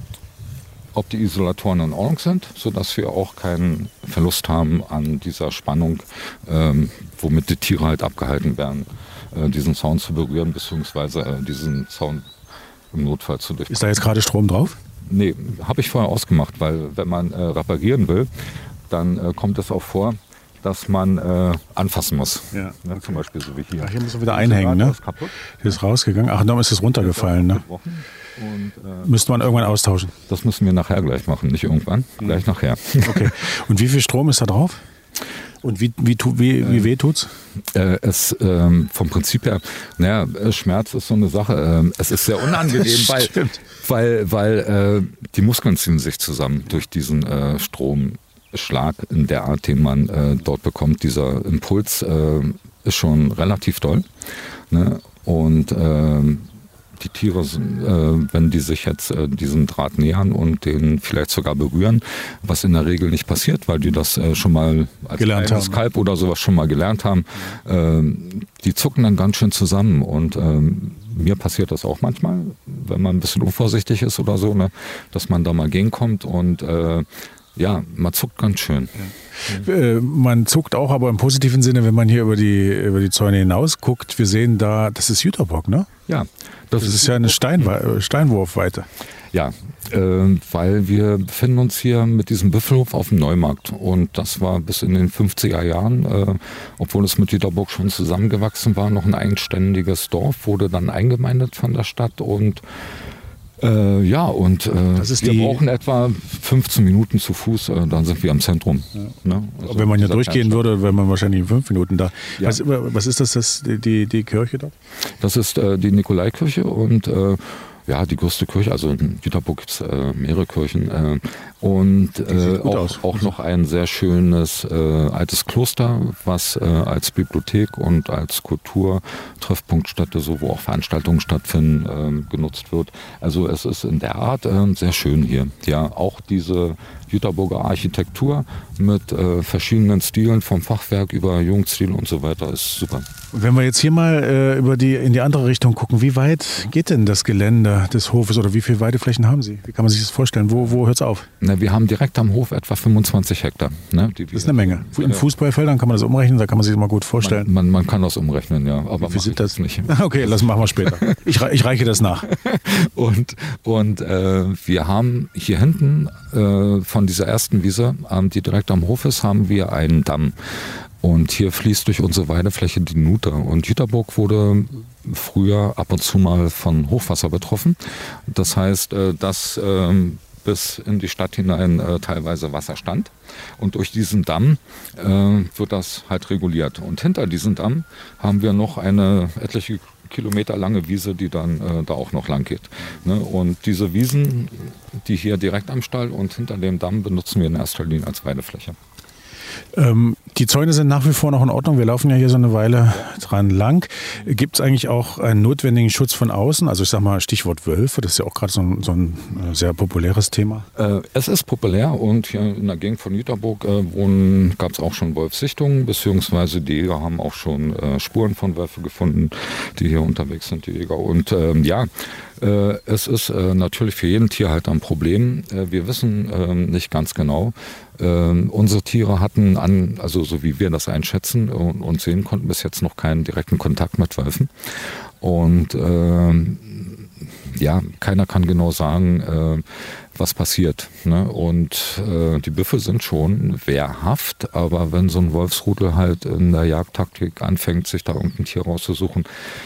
ob die Isolatoren in Ordnung sind, sodass wir auch keinen Verlust haben an dieser Spannung, ähm, womit die Tiere halt abgehalten werden, äh, diesen Zaun zu berühren, beziehungsweise äh, diesen Zaun im Notfall zu durchbrechen. Ist da jetzt gerade Strom drauf? Nee, habe ich vorher ausgemacht, weil wenn man äh, reparieren will, dann äh, kommt es auch vor, dass man äh, anfassen muss. Ja, okay. Ja, zum Beispiel so wie hier. Ach, hier müssen wir wieder einhängen, ne? Ist kaputt. Hier ist rausgegangen. Ach, darum ist es runtergefallen, ne? Und, äh, müsste man irgendwann austauschen? Das müssen wir nachher gleich machen, nicht irgendwann, mhm. gleich nachher. Okay. Und wie viel Strom ist da drauf? Und wie, wie, wie, wie weh tut's? Äh, es ähm, vom Prinzip her, naja, Schmerz ist so eine Sache. Ähm, es ist sehr unangenehm, weil, weil, weil äh, die Muskeln ziehen sich zusammen durch diesen äh, Stromschlag in der Art, den man äh, dort bekommt. Dieser Impuls äh, ist schon relativ doll. Ne? Und äh, die Tiere, äh, wenn die sich jetzt äh, diesem Draht nähern und den vielleicht sogar berühren, was in der Regel nicht passiert, weil die das äh, schon mal als gelernt kleines haben. Kalb oder sowas schon mal gelernt haben, äh, die zucken dann ganz schön zusammen und äh, mir passiert das auch manchmal, wenn man ein bisschen unvorsichtig ist oder so, ne, dass man da mal gegenkommt und äh, ja, man zuckt ganz schön. Ja. Äh, man zuckt auch, aber im positiven Sinne, wenn man hier über die, über die Zäune hinaus guckt. Wir sehen da, das ist Jüterbock, ne? Ja. Das, das ist, ist ja eine Steinwe- Steinwurfweite. Ja, äh, weil wir befinden uns hier mit diesem Büffelhof auf dem Neumarkt. Und das war bis in den fünfziger Jahren, äh, obwohl es mit Jüterbock schon zusammengewachsen war, noch ein eigenständiges Dorf, wurde dann eingemeindet von der Stadt und Äh, ja, und äh, wir die... brauchen etwa fünfzehn Minuten zu Fuß, äh, dann sind wir am Zentrum. Ja. Ne? Also wenn man ja durchgehen würde, wäre man wahrscheinlich in fünf Minuten da. Ja. Was, was ist das, das die, die Kirche dort? Das ist äh, die Nikolaikirche und äh, ja, die größte Kirche, also in Jüterbock gibt es äh, mehrere Kirchen äh, und äh, auch, auch noch ein sehr schönes äh, altes Kloster, was äh, als Bibliothek und als Kulturtreffpunktstätte, so wo auch Veranstaltungen stattfinden, äh, genutzt wird. Also es ist in der Art äh, sehr schön hier. Ja, auch diese Jüterburger Architektur mit äh, verschiedenen Stilen, vom Fachwerk über Jugendstil und so weiter, ist super. Wenn wir jetzt hier mal äh, über die, in die andere Richtung gucken, wie weit geht denn das Gelände des Hofes oder wie viele Weideflächen haben Sie? Wie kann man sich das vorstellen? Wo, wo hört es auf? Na, wir haben direkt am Hof etwa fünfundzwanzig Hektar. Ne, die das ist eine Menge. In Fußballfeldern kann man das umrechnen, da kann man sich das mal gut vorstellen. Man, man, man kann das umrechnen, ja. Aber wie viel sind das nicht? Okay, das machen wir später. Ich, ich reiche das nach. und und äh, wir haben hier hinten äh, von dieser ersten Wiese, ähm, die direkt am Hof ist, haben wir einen Damm. Und hier fließt durch unsere Weidefläche die Nuthe. Und Jüterbock wurde früher ab und zu mal von Hochwasser betroffen. Das heißt, äh, dass äh, bis in die Stadt hinein äh, teilweise Wasser stand. Und durch diesen Damm äh, wird das halt reguliert. Und hinter diesem Damm haben wir noch eine etliche Kilometer lange Wiese, die dann äh, da auch noch lang geht. Ne? Und diese Wiesen, die hier direkt am Stall und hinter dem Damm benutzen wir in erster Linie als Weidefläche. Ähm, die Zäune sind nach wie vor noch in Ordnung. Wir laufen ja hier so eine Weile dran lang. Gibt es eigentlich auch einen notwendigen Schutz von außen? Also ich sag mal Stichwort Wölfe, das ist ja auch gerade so, so ein sehr populäres Thema. Äh, es ist populär und hier in der Gegend von Jüterbock äh, gab es auch schon Wolfssichtungen, beziehungsweise die Jäger haben auch schon äh, Spuren von Wölfen gefunden, die hier unterwegs sind, die Jäger. Und ähm, ja, äh, es ist äh, natürlich für jeden Tierhalter ein Problem. Äh, wir wissen äh, nicht ganz genau. Ähm, unsere Tiere hatten, an, also so wie wir das einschätzen und, und sehen konnten, bis jetzt noch keinen direkten Kontakt mit Wölfen. Und ähm, ja, keiner kann genau sagen, äh, was passiert. Ne? Und äh, die Büffel sind schon wehrhaft, aber wenn so ein Wolfsrudel halt in der Jagdtaktik anfängt, sich da irgendein Tier rauszusuchen,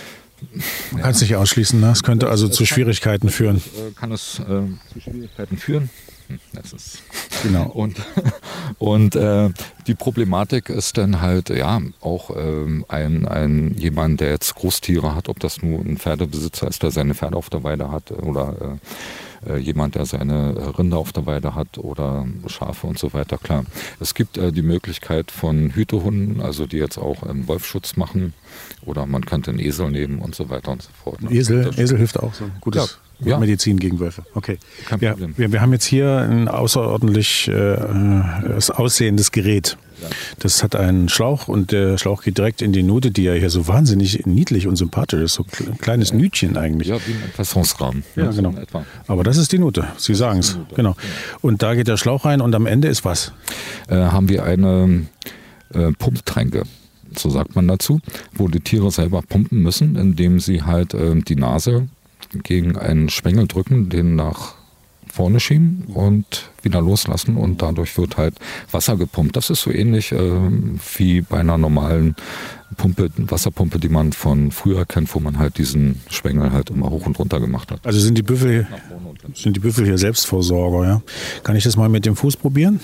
man kann es nicht ausschließen, ne? Es könnte also zu Schwierigkeiten führen. Kann es äh, zu Schwierigkeiten führen? Das ist genau. Und, und äh, die Problematik ist dann halt, ja, auch ähm, ein, ein jemand, der jetzt Großtiere hat, ob das nur ein Pferdebesitzer ist, der seine Pferde auf der Weide hat oder äh, jemand, der seine Rinder auf der Weide hat oder Schafe und so weiter. Klar, es gibt äh, die Möglichkeit von Hütehunden, also die jetzt auch einen Wolfsschutz machen oder man könnte einen Esel nehmen und so weiter und so fort. Ein Esel, Esel hilft auch so. Gutes. Ja. Ja. Medizin gegen Wölfe. Okay. Ja, wir, wir haben jetzt hier ein außerordentlich äh, aussehendes Gerät. Ja. Das hat einen Schlauch und der Schlauch geht direkt in die Nuthe, die ja hier so wahnsinnig niedlich und sympathisch ist. So ein kleines ja. Nütchen eigentlich. Ja, wie ein Entwässerungsrahmen. Ja, genau. So aber das ist die Nuthe. Sie sagen es. Genau. Und da geht der Schlauch rein und am Ende ist was? Äh, haben wir eine äh, Pumptränke. So sagt man dazu, wo die Tiere selber pumpen müssen, indem sie halt äh, die Nase gegen einen Schwengel drücken, den nach vorne schieben und wieder loslassen und dadurch wird halt Wasser gepumpt. Das ist so ähnlich äh, wie bei einer normalen Pumpe, Wasserpumpe, die man von früher kennt, wo man halt diesen Schwengel halt immer hoch und runter gemacht hat. Also sind die Büffel, sind die Büffel hier Selbstversorger, ja? Kann ich das mal mit dem Fuß probieren?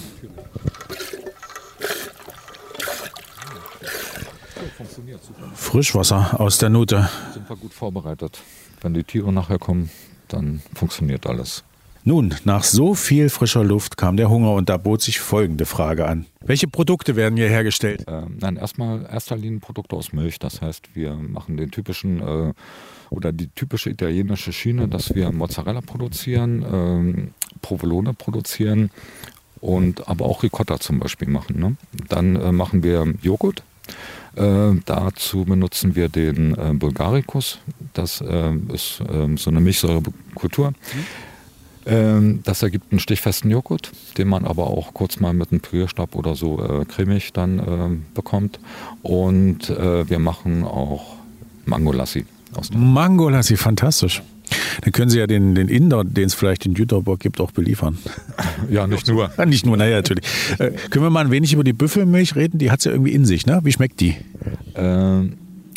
Frischwasser aus der Nuthe. Sind wir gut vorbereitet. Wenn die Tiere nachher kommen, dann funktioniert alles. Nun, nach so viel frischer Luft kam der Hunger und da bot sich folgende Frage an. Welche Produkte werden hier hergestellt? Äh, nein, erstmal erster Linie Produkte aus Milch. Das heißt, wir machen den typischen äh, oder die typische italienische Schiene, dass wir Mozzarella produzieren, äh, Provolone produzieren und aber auch Ricotta zum Beispiel machen. Ne? Dann äh, machen wir Joghurt. Äh, dazu benutzen wir den äh, Bulgaricus. Das äh, ist äh, so eine Milchsäurekultur. Mhm. Ähm, das ergibt einen stichfesten Joghurt, den man aber auch kurz mal mit einem Pürierstab oder so äh, cremig dann äh, bekommt. Und äh, wir machen auch Mangolassi. Aus Mangolassi, fantastisch. Dann können Sie ja den, den Inder, den es vielleicht in Jüterbock gibt, auch beliefern. Ja, nicht nur. Nicht nur, naja, natürlich. Äh, können wir mal ein wenig über die Büffelmilch reden? Die hat es ja irgendwie in sich, ne? Wie schmeckt die? Äh,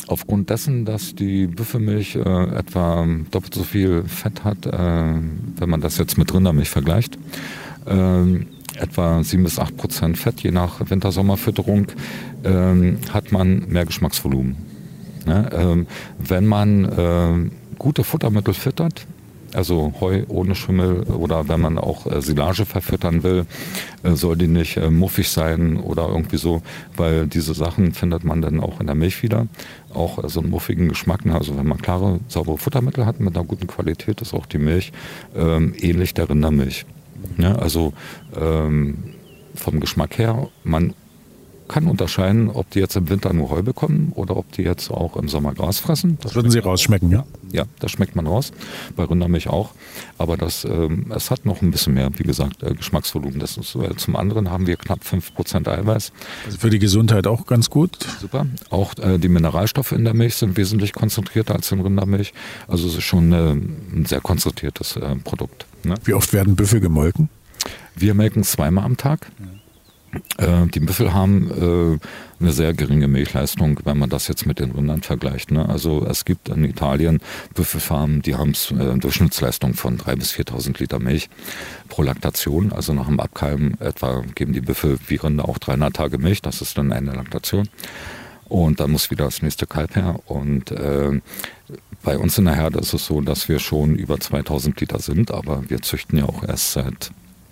aufgrund dessen, dass die Büffelmilch äh, etwa doppelt so viel Fett hat, äh, wenn man das jetzt mit Rindermilch vergleicht, äh, etwa sieben bis acht Prozent Fett, je nach Winter-Sommer-Fütterung, äh, hat man mehr Geschmacksvolumen. Ja, äh, wenn man äh, gute Futtermittel füttert, also Heu ohne Schimmel oder wenn man auch äh, Silage verfüttern will, äh, soll die nicht äh, muffig sein oder irgendwie so, weil diese Sachen findet man dann auch in der Milch wieder. Auch äh, so einen muffigen Geschmack. Ne? Also wenn man klare, saubere Futtermittel hat mit einer guten Qualität, ist auch die Milch ähm, ähnlich der Rindermilch. Ja, also ähm, vom Geschmack her, man kann unterscheiden, ob die jetzt im Winter nur Heu bekommen oder ob die jetzt auch im Sommer Gras fressen. Das würden Sie rausschmecken, ja? Ja, das schmeckt man raus. Bei Rindermilch auch. Aber das, ähm, es hat noch ein bisschen mehr, wie gesagt, äh, Geschmacksvolumen. Das ist, äh, zum anderen haben wir knapp fünf Prozent Eiweiß. Also für die Gesundheit auch ganz gut. Super. Auch äh, die Mineralstoffe in der Milch sind wesentlich konzentrierter als in Rindermilch. Also es ist schon äh, ein sehr konzentriertes äh, Produkt. Ne? Wie oft werden Büffel gemolken? Wir melken zweimal am Tag. Ja. Äh, die Büffel haben äh, eine sehr geringe Milchleistung, wenn man das jetzt mit den Rindern vergleicht. Ne? Also es gibt in Italien Büffelfarmen, die haben äh, eine Durchschnittsleistung von dreitausend bis viertausend Liter Milch pro Laktation. Also nach dem Abkalben etwa geben die Büffel wie Rinder auch dreihundert Tage Milch. Das ist dann eine Laktation. Und dann muss wieder das nächste Kalb her. Und äh, bei uns in der Herde ist es so, dass wir schon über zweitausend Liter sind, aber wir züchten ja auch erst seit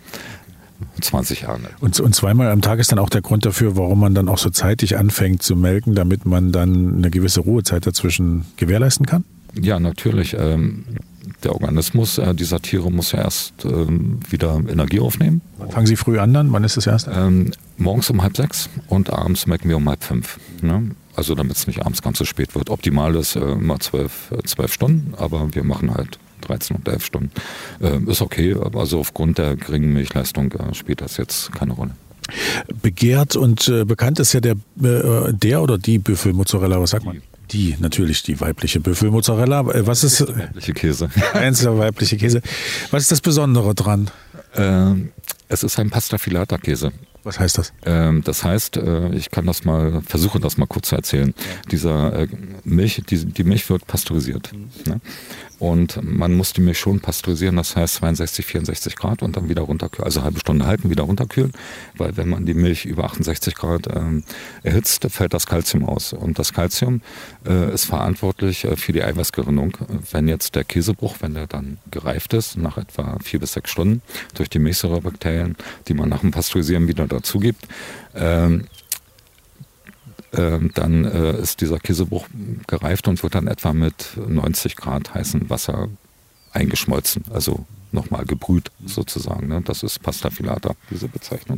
zwanzig Jahren. Und, und zweimal am Tag ist dann auch der Grund dafür, warum man dann auch so zeitig anfängt zu melken, damit man dann eine gewisse Ruhezeit dazwischen gewährleisten kann? Ja, natürlich. Ähm, der Organismus äh, dieser Tiere muss ja erst ähm, wieder Energie aufnehmen. Wann fangen Sie früh an dann? Wann ist das erste? Ähm, morgens um halb sechs und abends melken wir um halb fünf. Ne? Also damit es nicht abends ganz so spät wird. Optimal ist äh, immer zwölf, äh, zwölf Stunden, aber wir machen halt dreizehn und elf Stunden. Äh, ist okay, aber also aufgrund der geringen Milchleistung äh, spielt das jetzt keine Rolle. Begehrt und äh, bekannt ist ja der, äh, der oder die Büffelmozzarella, was sagt man? Die, natürlich die weibliche Büffelmozzarella. Was ist der weibliche Käse? Einzelner weibliche Käse. Was ist das Besondere dran? Ähm, es ist ein Pasta Filata Käse. Was heißt das? Ähm, das heißt, äh, ich kann das mal, versuche das mal kurz zu erzählen. Dieser äh, Milch, die, die Milch wird pasteurisiert. Mhm. Ne? Und man muss die Milch schon pasteurisieren, das heißt zweiundsechzig, vierundsechzig Grad und dann wieder runterkühlen, also eine halbe Stunde halten, wieder runterkühlen, weil wenn man die Milch über achtundsechzig Grad ähm, erhitzt, fällt das Kalzium aus. Und das Kalzium äh, ist verantwortlich äh, für die Eiweißgerinnung. Wenn jetzt der Käsebruch, wenn der dann gereift ist, nach etwa vier bis sechs Stunden, durch die Milchsäurebakterien, die man nach dem Pasteurisieren wieder dazu gibt, ähm, dann äh, ist dieser Käsebruch gereift und wird dann etwa mit neunzig Grad heißem Wasser eingeschmolzen, also nochmal gebrüht sozusagen. Ne? Das ist Pasta Filata, diese Bezeichnung.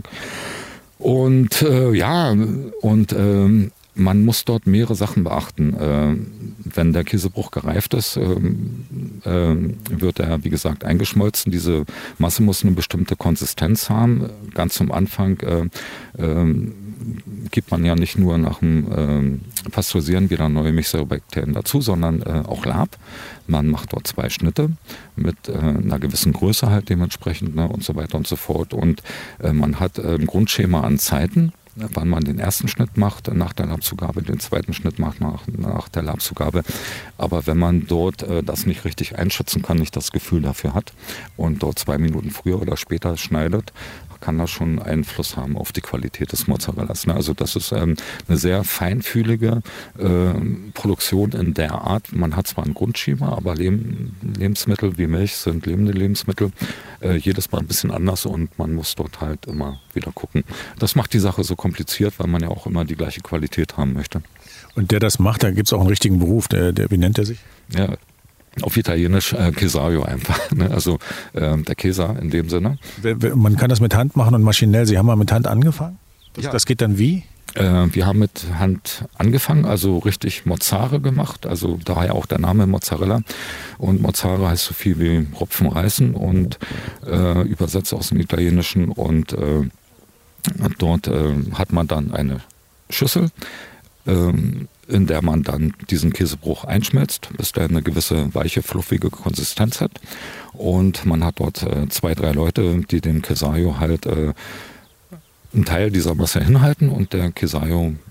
Und äh, ja, und äh, man muss dort mehrere Sachen beachten. Äh, wenn der Käsebruch gereift ist, äh, äh, wird er, wie gesagt, eingeschmolzen. Diese Masse muss eine bestimmte Konsistenz haben. Ganz am Anfang äh, äh, gibt man ja nicht nur nach dem ähm, Pasteurisieren wieder neue Milchsäurebakterien dazu, sondern äh, auch Lab. Man macht dort zwei Schnitte mit äh, einer gewissen Größe halt dementsprechend, ne, und so weiter und so fort. Und äh, man hat äh, ein Grundschema an Zeiten, wann man den ersten Schnitt macht nach der Labzugabe, den zweiten Schnitt macht nach, nach der Labzugabe. Aber wenn man dort äh, das nicht richtig einschätzen kann, nicht das Gefühl dafür hat und dort zwei Minuten früher oder später schneidet, kann das schon Einfluss haben auf die Qualität des Mozzarellas. Also das ist ähm, eine sehr feinfühlige äh, Produktion in der Art. Man hat zwar ein Grundschema, aber Leb- Lebensmittel wie Milch sind lebende Lebensmittel. Äh, jedes Mal ein bisschen anders und man muss dort halt immer wieder gucken. Das macht die Sache so kompliziert, weil man ja auch immer die gleiche Qualität haben möchte. Und der das macht, da gibt es auch einen richtigen Beruf. Der, der, wie nennt er sich? Ja, auf Italienisch äh, Cesario einfach, ne? Also äh, der Käser in dem Sinne. Man kann das mit Hand machen und maschinell. Sie haben mal mit Hand angefangen? Das, ja. das geht dann wie? Äh, wir haben mit Hand angefangen, also richtig Mozzare gemacht, also daher auch der Name Mozzarella. Und Mozzare heißt so viel wie Hopfen reißen und äh, übersetzt aus dem Italienischen. Und äh, dort äh, hat man dann eine Schüssel, ähm, in der man dann diesen Käsebruch einschmelzt, bis der eine gewisse weiche, fluffige Konsistenz hat. Und man hat dort äh, zwei, drei Leute, die den Cesario halt äh, einen Teil dieser Masse hinhalten und der Cesario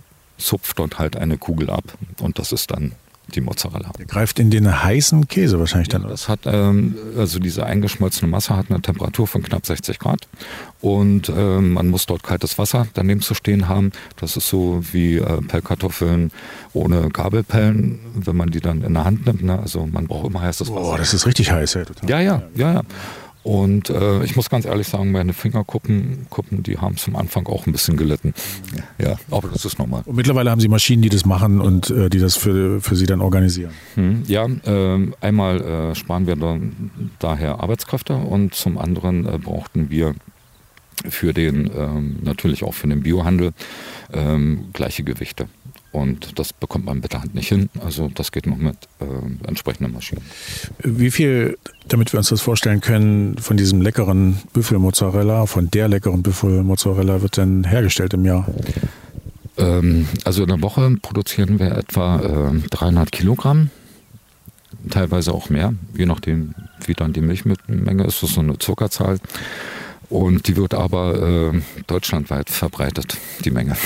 zupft dort halt eine Kugel ab und das ist dann die Mozzarella. Der greift in den heißen Käse wahrscheinlich dann. Ja, das hat, ähm, also diese eingeschmolzene Masse hat eine Temperatur von knapp sechzig Grad und äh, man muss dort kaltes Wasser daneben zu stehen haben. Das ist so wie äh, Pellkartoffeln ohne Gabelpellen, wenn man die dann in der Hand nimmt. Ne? Also man braucht immer heißes Wasser. Oh, das ist richtig heiß. Ja, total. Ja, ja, ja, ja. Und äh, ich muss ganz ehrlich sagen, meine Fingerkuppen, Kuppen, die haben zum Anfang auch ein bisschen gelitten. Ja, aber das ist normal. Und mittlerweile haben Sie Maschinen, die das machen und äh, die das für, für Sie dann organisieren. Hm, ja, äh, einmal äh, sparen wir dann daher Arbeitskräfte und zum anderen äh, brauchten wir für den, ähm, natürlich auch für den Biohandel, ähm, gleiche Gewichte. Und das bekommt man mit der Hand nicht hin. Also das geht nur mit äh, entsprechenden Maschinen. Wie viel, damit wir uns das vorstellen können, von diesem leckeren Büffelmozzarella, von der leckeren Büffelmozzarella wird denn hergestellt im Jahr? Ähm, also in der Woche produzieren wir etwa äh, dreihundert Kilogramm. Teilweise auch mehr, je nachdem wie dann die Milchmenge ist. Das ist so eine Zuckerzahl. Und die wird aber äh, deutschlandweit verbreitet, die Menge.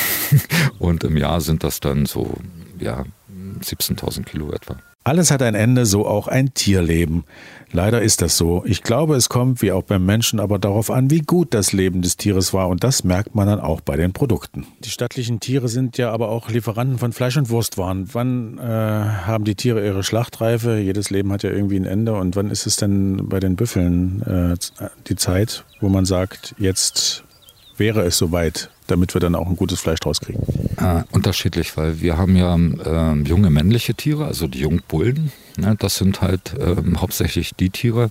Und im Jahr sind das dann so ja, siebzehntausend Kilo etwa. Alles hat ein Ende, so auch ein Tierleben. Leider ist das so. Ich glaube, es kommt, wie auch beim Menschen, aber darauf an, wie gut das Leben des Tieres war. Und das merkt man dann auch bei den Produkten. Die stattlichen Tiere sind ja aber auch Lieferanten von Fleisch- und Wurstwaren. Wann äh, haben die Tiere ihre Schlachtreife? Jedes Leben hat ja irgendwie ein Ende. Und wann ist es denn bei den Büffeln äh, die Zeit, wo man sagt, jetzt wäre es soweit, damit wir dann auch ein gutes Fleisch draus kriegen? Äh, unterschiedlich, weil wir haben ja äh, junge männliche Tiere, also die Jungbullen. Ne, das sind halt äh, hauptsächlich die Tiere,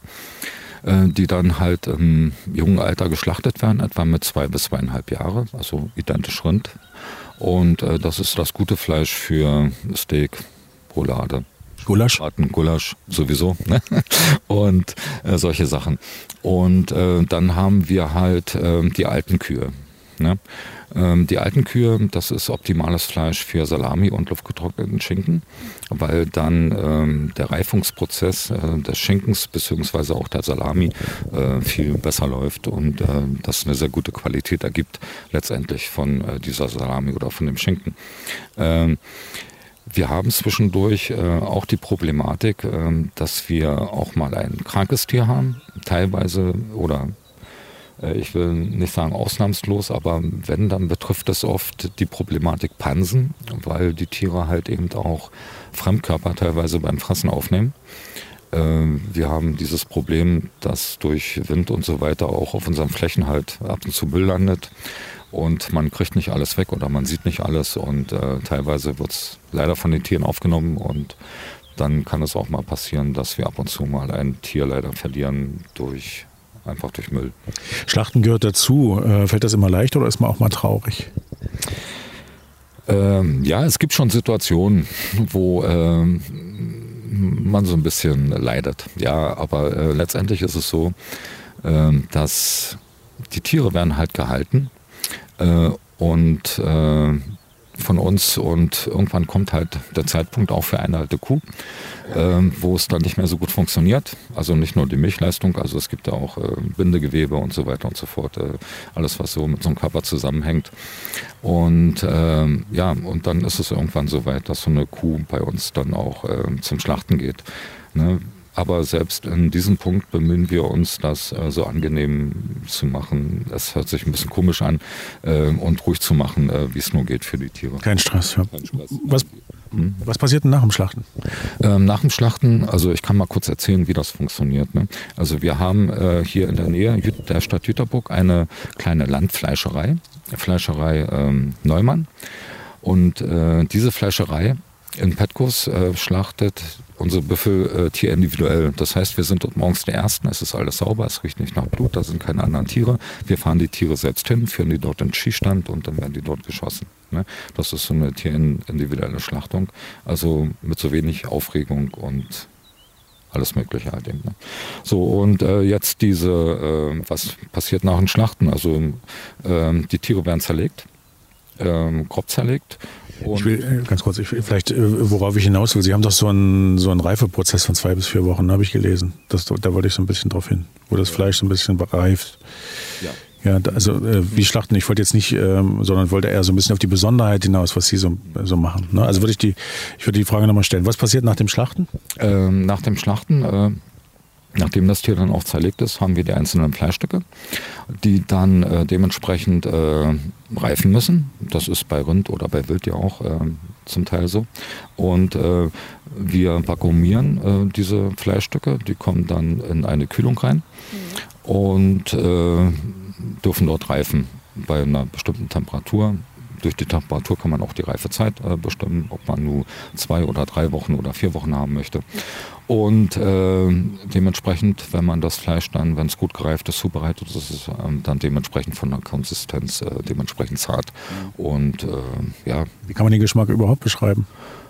äh, die dann halt im jungen Alter geschlachtet werden, etwa mit zwei bis zweieinhalb Jahre, also identisch Rind. Und äh, das ist das gute Fleisch für Steak, Roulade. Gulasch? Braten, Gulasch sowieso. Ne? Und äh, solche Sachen. Und äh, dann haben wir halt äh, die alten Kühe. Ne? Ähm, die alten Kühe, das ist optimales Fleisch für Salami und luftgetrockneten Schinken, weil dann ähm, der Reifungsprozess äh, des Schinkens bzw. auch der Salami äh, viel besser läuft und äh, das eine sehr gute Qualität ergibt letztendlich von äh, dieser Salami oder von dem Schinken. Ähm, Wir haben zwischendurch äh, auch die Problematik, äh, dass wir auch mal ein krankes Tier haben, teilweise oder äh, ich will nicht sagen ausnahmslos, aber wenn, dann betrifft es oft die Problematik Pansen, weil die Tiere halt eben auch Fremdkörper teilweise beim Fressen aufnehmen. Äh, wir haben dieses Problem, dass durch Wind und so weiter auch auf unseren Flächen halt ab und zu Müll landet. Und man kriegt nicht alles weg oder man sieht nicht alles und äh, teilweise wird es leider von den Tieren aufgenommen und dann kann es auch mal passieren, dass wir ab und zu mal ein Tier leider verlieren durch einfach durch Müll. Schlachten gehört dazu. Äh, fällt das immer leicht oder ist man auch mal traurig? Ähm, ja, es gibt schon Situationen, wo ähm, man so ein bisschen leidet. Ja, aber äh, letztendlich ist es so, äh, dass die Tiere werden halt gehalten. Äh, und äh, von uns und irgendwann kommt halt der Zeitpunkt auch für eine alte Kuh, äh, wo es dann nicht mehr so gut funktioniert. Also nicht nur die Milchleistung, also es gibt ja auch äh, Bindegewebe und so weiter und so fort, äh, alles was so mit so einem Körper zusammenhängt. Und äh, ja, und dann ist es irgendwann so weit, dass so eine Kuh bei uns dann auch äh, zum Schlachten geht. Ne? Aber selbst in diesem Punkt bemühen wir uns, das äh, so angenehm zu machen. Es hört sich ein bisschen komisch an äh, und ruhig zu machen, äh, wie es nur geht für die Tiere. Kein Stress. Ja. Kein Stress. Was, hm? was passiert denn nach dem Schlachten? Ähm, nach dem Schlachten, also ich kann mal kurz erzählen, wie das funktioniert. Ne? Also wir haben äh, hier in der Nähe der Stadt Jüterbock eine kleine Landfleischerei, Fleischerei ähm, Neumann. Und äh, diese Fleischerei in Petkus äh, schlachtet unsere Büffel äh, tierindividuell. Das heißt, wir sind dort morgens die Ersten, es ist alles sauber, es riecht nicht nach Blut, da sind keine anderen Tiere. Wir fahren die Tiere selbst hin, führen die dort in den Schießstand und dann werden die dort geschossen. Ne? Das ist so eine tierindividuelle Schlachtung, also mit so wenig Aufregung und alles Mögliche halt eben. Ne? So, und äh, jetzt diese, äh, was passiert nach den Schlachten? Also äh, die Tiere werden zerlegt, äh, grob zerlegt. Ich will ganz kurz, ich, vielleicht worauf ich hinaus will. Sie haben doch so einen, so einen Reifeprozess von zwei bis vier Wochen, habe ich gelesen. Das, da wollte ich so ein bisschen drauf hin, wo das Fleisch so ein bisschen reift. Ja. Ja, also äh, wie Schlachten, ich wollte jetzt nicht, ähm, sondern wollte eher so ein bisschen auf die Besonderheit hinaus, was Sie so, so machen. Ne? Also würde ich die, ich würde die Frage nochmal stellen. Was passiert nach dem Schlachten? Ähm, nach dem Schlachten, äh, nachdem das Tier dann auch zerlegt ist, haben wir die einzelnen Fleischstücke, die dann äh, dementsprechend äh, reifen müssen. Das ist bei Rind oder bei Wild ja auch äh, zum Teil so. Und äh, wir vakuumieren äh, diese Fleischstücke, die kommen dann in eine Kühlung rein mhm. und äh, dürfen dort reifen bei einer bestimmten Temperatur. Durch die Temperatur kann man auch die Reifezeit äh, bestimmen, ob man nur zwei oder drei Wochen oder vier Wochen haben möchte. Und äh, dementsprechend, wenn man das Fleisch dann, wenn es gut gereift ist, zubereitet, ist es ähm, dann dementsprechend von der Konsistenz äh, dementsprechend zart. Und äh, ja. Wie kann man den Geschmack überhaupt beschreiben?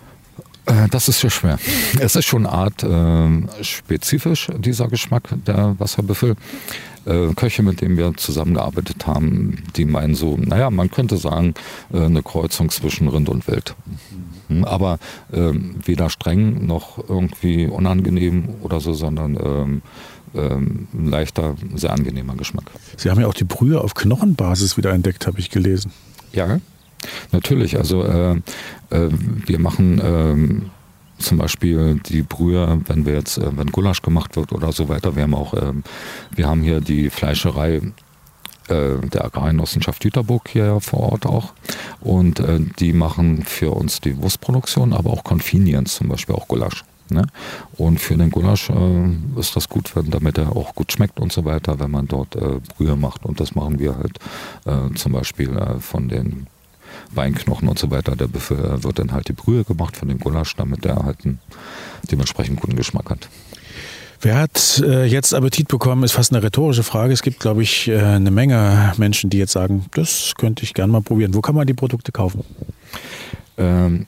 Äh, das ist sehr schwer. Es ist schon art äh, spezifisch, dieser Geschmack der Wasserbüffel. Äh, Köche, mit denen wir zusammengearbeitet haben, die meinen so, naja, man könnte sagen, äh, eine Kreuzung zwischen Rind und Wild. Mhm. Aber äh, weder streng noch irgendwie unangenehm oder so, sondern ähm, ähm, ein leichter, sehr angenehmer Geschmack. Sie haben ja auch die Brühe auf Knochenbasis wieder entdeckt, habe ich gelesen. Ja, natürlich. Also äh, äh, wir machen äh, zum Beispiel die Brühe, wenn wir jetzt, äh, wenn Gulasch gemacht wird oder so weiter. Wir haben auch, äh, wir haben hier die Fleischerei äh, der Agrargenossenschaft Jüterburg hier vor Ort auch. Und äh, die machen für uns die Wurstproduktion, aber auch Convenience, zum Beispiel auch Gulasch. Ne? Und für den Gulasch äh, ist das gut, wenn, damit er auch gut schmeckt und so weiter, wenn man dort äh, Brühe macht. Und das machen wir halt äh, zum Beispiel äh, von den Beinknochen und so weiter. Der Büffel äh, wird dann halt die Brühe gemacht von dem Gulasch, damit er halt einen dementsprechend guten Geschmack hat. Wer hat äh, jetzt Appetit bekommen, ist fast eine rhetorische Frage. Es gibt, glaube ich, äh, eine Menge Menschen, die jetzt sagen, das könnte ich gerne mal probieren. Wo kann man die Produkte kaufen? Ähm,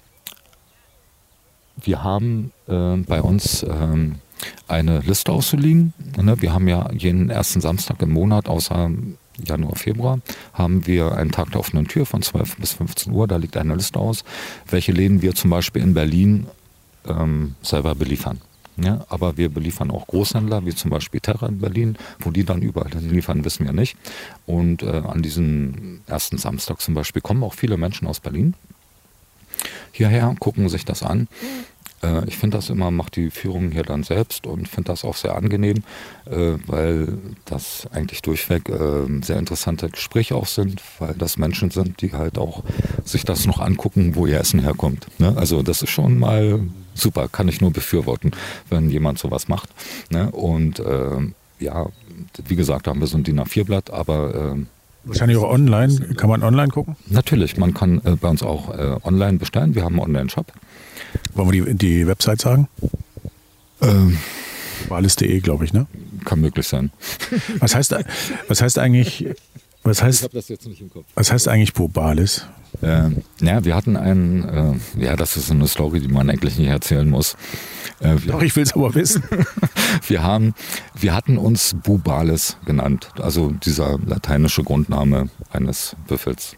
wir haben äh, bei uns ähm, eine Liste auszuliegen. Ne? Wir haben ja jeden ersten Samstag im Monat, außer Januar, Februar, haben wir einen Tag der offenen Tür von zwölf bis fünfzehn Uhr. Da liegt eine Liste aus, welche Läden wir zum Beispiel in Berlin ähm, selber beliefern. Ja, aber wir beliefern auch Großhändler, wie zum Beispiel Terra in Berlin. Wo die dann überall liefern, wissen wir nicht. Und äh, an diesem ersten Samstag zum Beispiel kommen auch viele Menschen aus Berlin hierher, gucken sich das an. Äh, ich finde das immer, mache die Führung hier dann selbst und finde das auch sehr angenehm, äh, weil das eigentlich durchweg äh, sehr interessante Gespräche auch sind, weil das Menschen sind, die halt auch sich das noch angucken, wo ihr Essen herkommt. Ne? Also das ist schon mal super, kann ich nur befürworten, wenn jemand sowas macht. Ne? Und äh, ja, wie gesagt, da haben wir so ein D I N A vier Blatt, aber äh, wahrscheinlich auch online. Kann man online gucken? Natürlich, man kann äh, bei uns auch äh, online bestellen. Wir haben einen Online-Shop. Wollen wir die, die Website sagen? Ähm, Bobalis punkt de, glaube ich, ne? Kann möglich sein. Was heißt, was heißt eigentlich, was heißt, ich habe das jetzt nicht im Kopf. Was heißt eigentlich Bobalis? Äh, ja, wir hatten einen, äh, ja, das ist eine Story, die man eigentlich nicht erzählen muss. Äh, wir, Doch, ich will es aber wissen. wir haben, wir hatten uns Bobalis genannt, also dieser lateinische Grundname eines Büffels.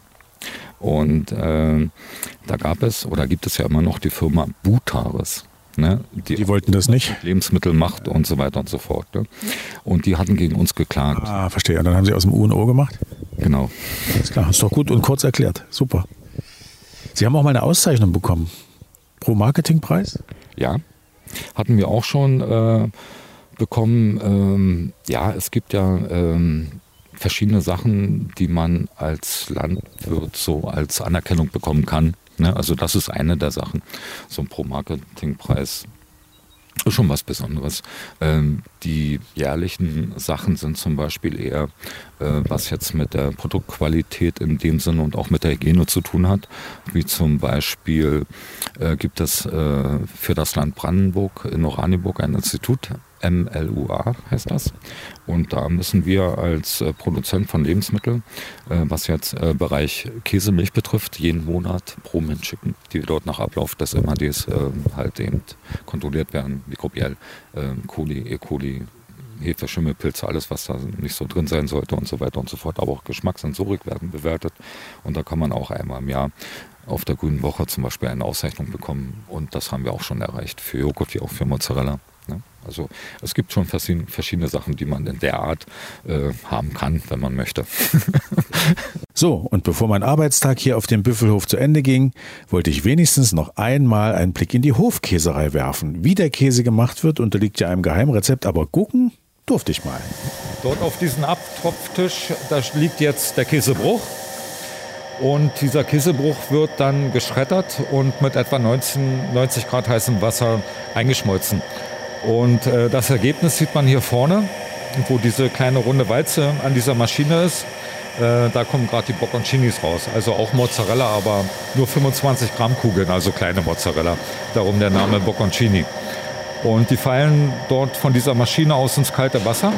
Und äh, da gab es, oder gibt es ja immer noch die Firma Butaris. Ne, die, die wollten das nicht? Lebensmittel macht und so weiter und so fort. Ne? Und die hatten gegen uns geklagt. Ah, verstehe. Und dann haben sie aus dem U und O gemacht? Genau. Alles klar, ist doch gut und kurz erklärt. Super. Sie haben auch mal eine Auszeichnung bekommen. Pro-Marketing-Preis? Ja, hatten wir auch schon äh, bekommen. Ähm, ja, es gibt ja ähm, verschiedene Sachen, die man als Landwirt so als Anerkennung bekommen kann. Ne? Also das ist eine der Sachen. So ein Pro-Marketing-Preis ist schon was Besonderes. Ähm, die jährlichen Sachen sind zum Beispiel eher, äh, was jetzt mit der Produktqualität in dem Sinne und auch mit der Hygiene zu tun hat. Wie zum Beispiel äh, gibt es äh, für das Land Brandenburg in Oranienburg ein Institut, M L U A heißt das. Und da müssen wir als äh, Produzent von Lebensmitteln, äh, was jetzt äh, Bereich Käsemilch betrifft, jeden Monat Proben schicken, die dort nach Ablauf des M H Ds äh, halt eben kontrolliert werden, mikrobiell, äh, Coli, E. coli, Hefe, Schimmelpilze, alles, was da nicht so drin sein sollte und so weiter und so fort. Aber auch Geschmackssensorik werden bewertet. Und da kann man auch einmal im Jahr auf der Grünen Woche zum Beispiel eine Auszeichnung bekommen. Und das haben wir auch schon erreicht für Joghurt wie auch für Mozzarella. Ne? Also es gibt schon verschiedene Sachen, die man in der Art äh, haben kann, wenn man möchte. So, und bevor mein Arbeitstag hier auf dem Büffelhof zu Ende ging, wollte ich wenigstens noch einmal einen Blick in die Hofkäserei werfen. Wie der Käse gemacht wird, unterliegt ja einem Geheimrezept, aber gucken durfte ich mal. Dort auf diesem Abtropftisch, da liegt jetzt der Käsebruch. Und dieser Käsebruch wird dann geschreddert und mit etwa neunzig Grad heißem Wasser eingeschmolzen. Und äh, das Ergebnis sieht man hier vorne, wo diese kleine runde Walze an dieser Maschine ist. Äh, da kommen gerade die Bocconcinis raus. Also auch Mozzarella, aber nur fünfundzwanzig Gramm Kugeln, also kleine Mozzarella. Darum der Name Bocconcini. Und die fallen dort von dieser Maschine aus ins kalte Wasser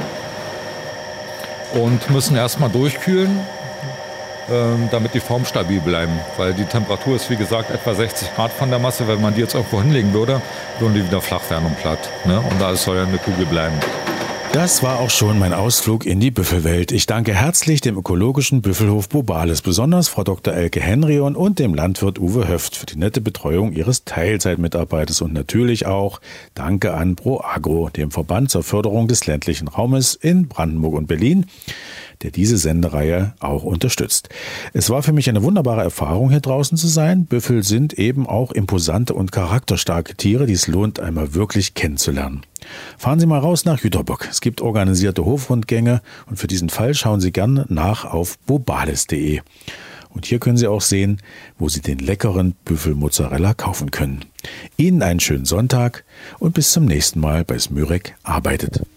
und müssen erstmal durchkühlen, damit die Form stabil bleiben. Weil die Temperatur ist, wie gesagt, etwa sechzig Grad von der Masse. Wenn man die jetzt irgendwo hinlegen würde, würden die wieder flach werden und platt. Ne? Und da soll ja eine Kugel bleiben. Das war auch schon mein Ausflug in die Büffelwelt. Ich danke herzlich dem ökologischen Büffelhof Bobales, besonders Frau Doktor Elke Henrion und dem Landwirt Uwe Höft für die nette Betreuung ihres Teilzeitmitarbeiters. Und natürlich auch Danke an ProAgro, dem Verband zur Förderung des ländlichen Raumes in Brandenburg und Berlin, der diese Sendereihe auch unterstützt. Es war für mich eine wunderbare Erfahrung, hier draußen zu sein. Büffel sind eben auch imposante und charakterstarke Tiere, die es lohnt, einmal wirklich kennenzulernen. Fahren Sie mal raus nach Jüterbock. Es gibt organisierte Hofrundgänge und für diesen Fall schauen Sie gerne nach auf bobales punkt de. Und hier können Sie auch sehen, wo Sie den leckeren Büffelmozzarella kaufen können. Ihnen einen schönen Sonntag und bis zum nächsten Mal bei Smürek arbeitet.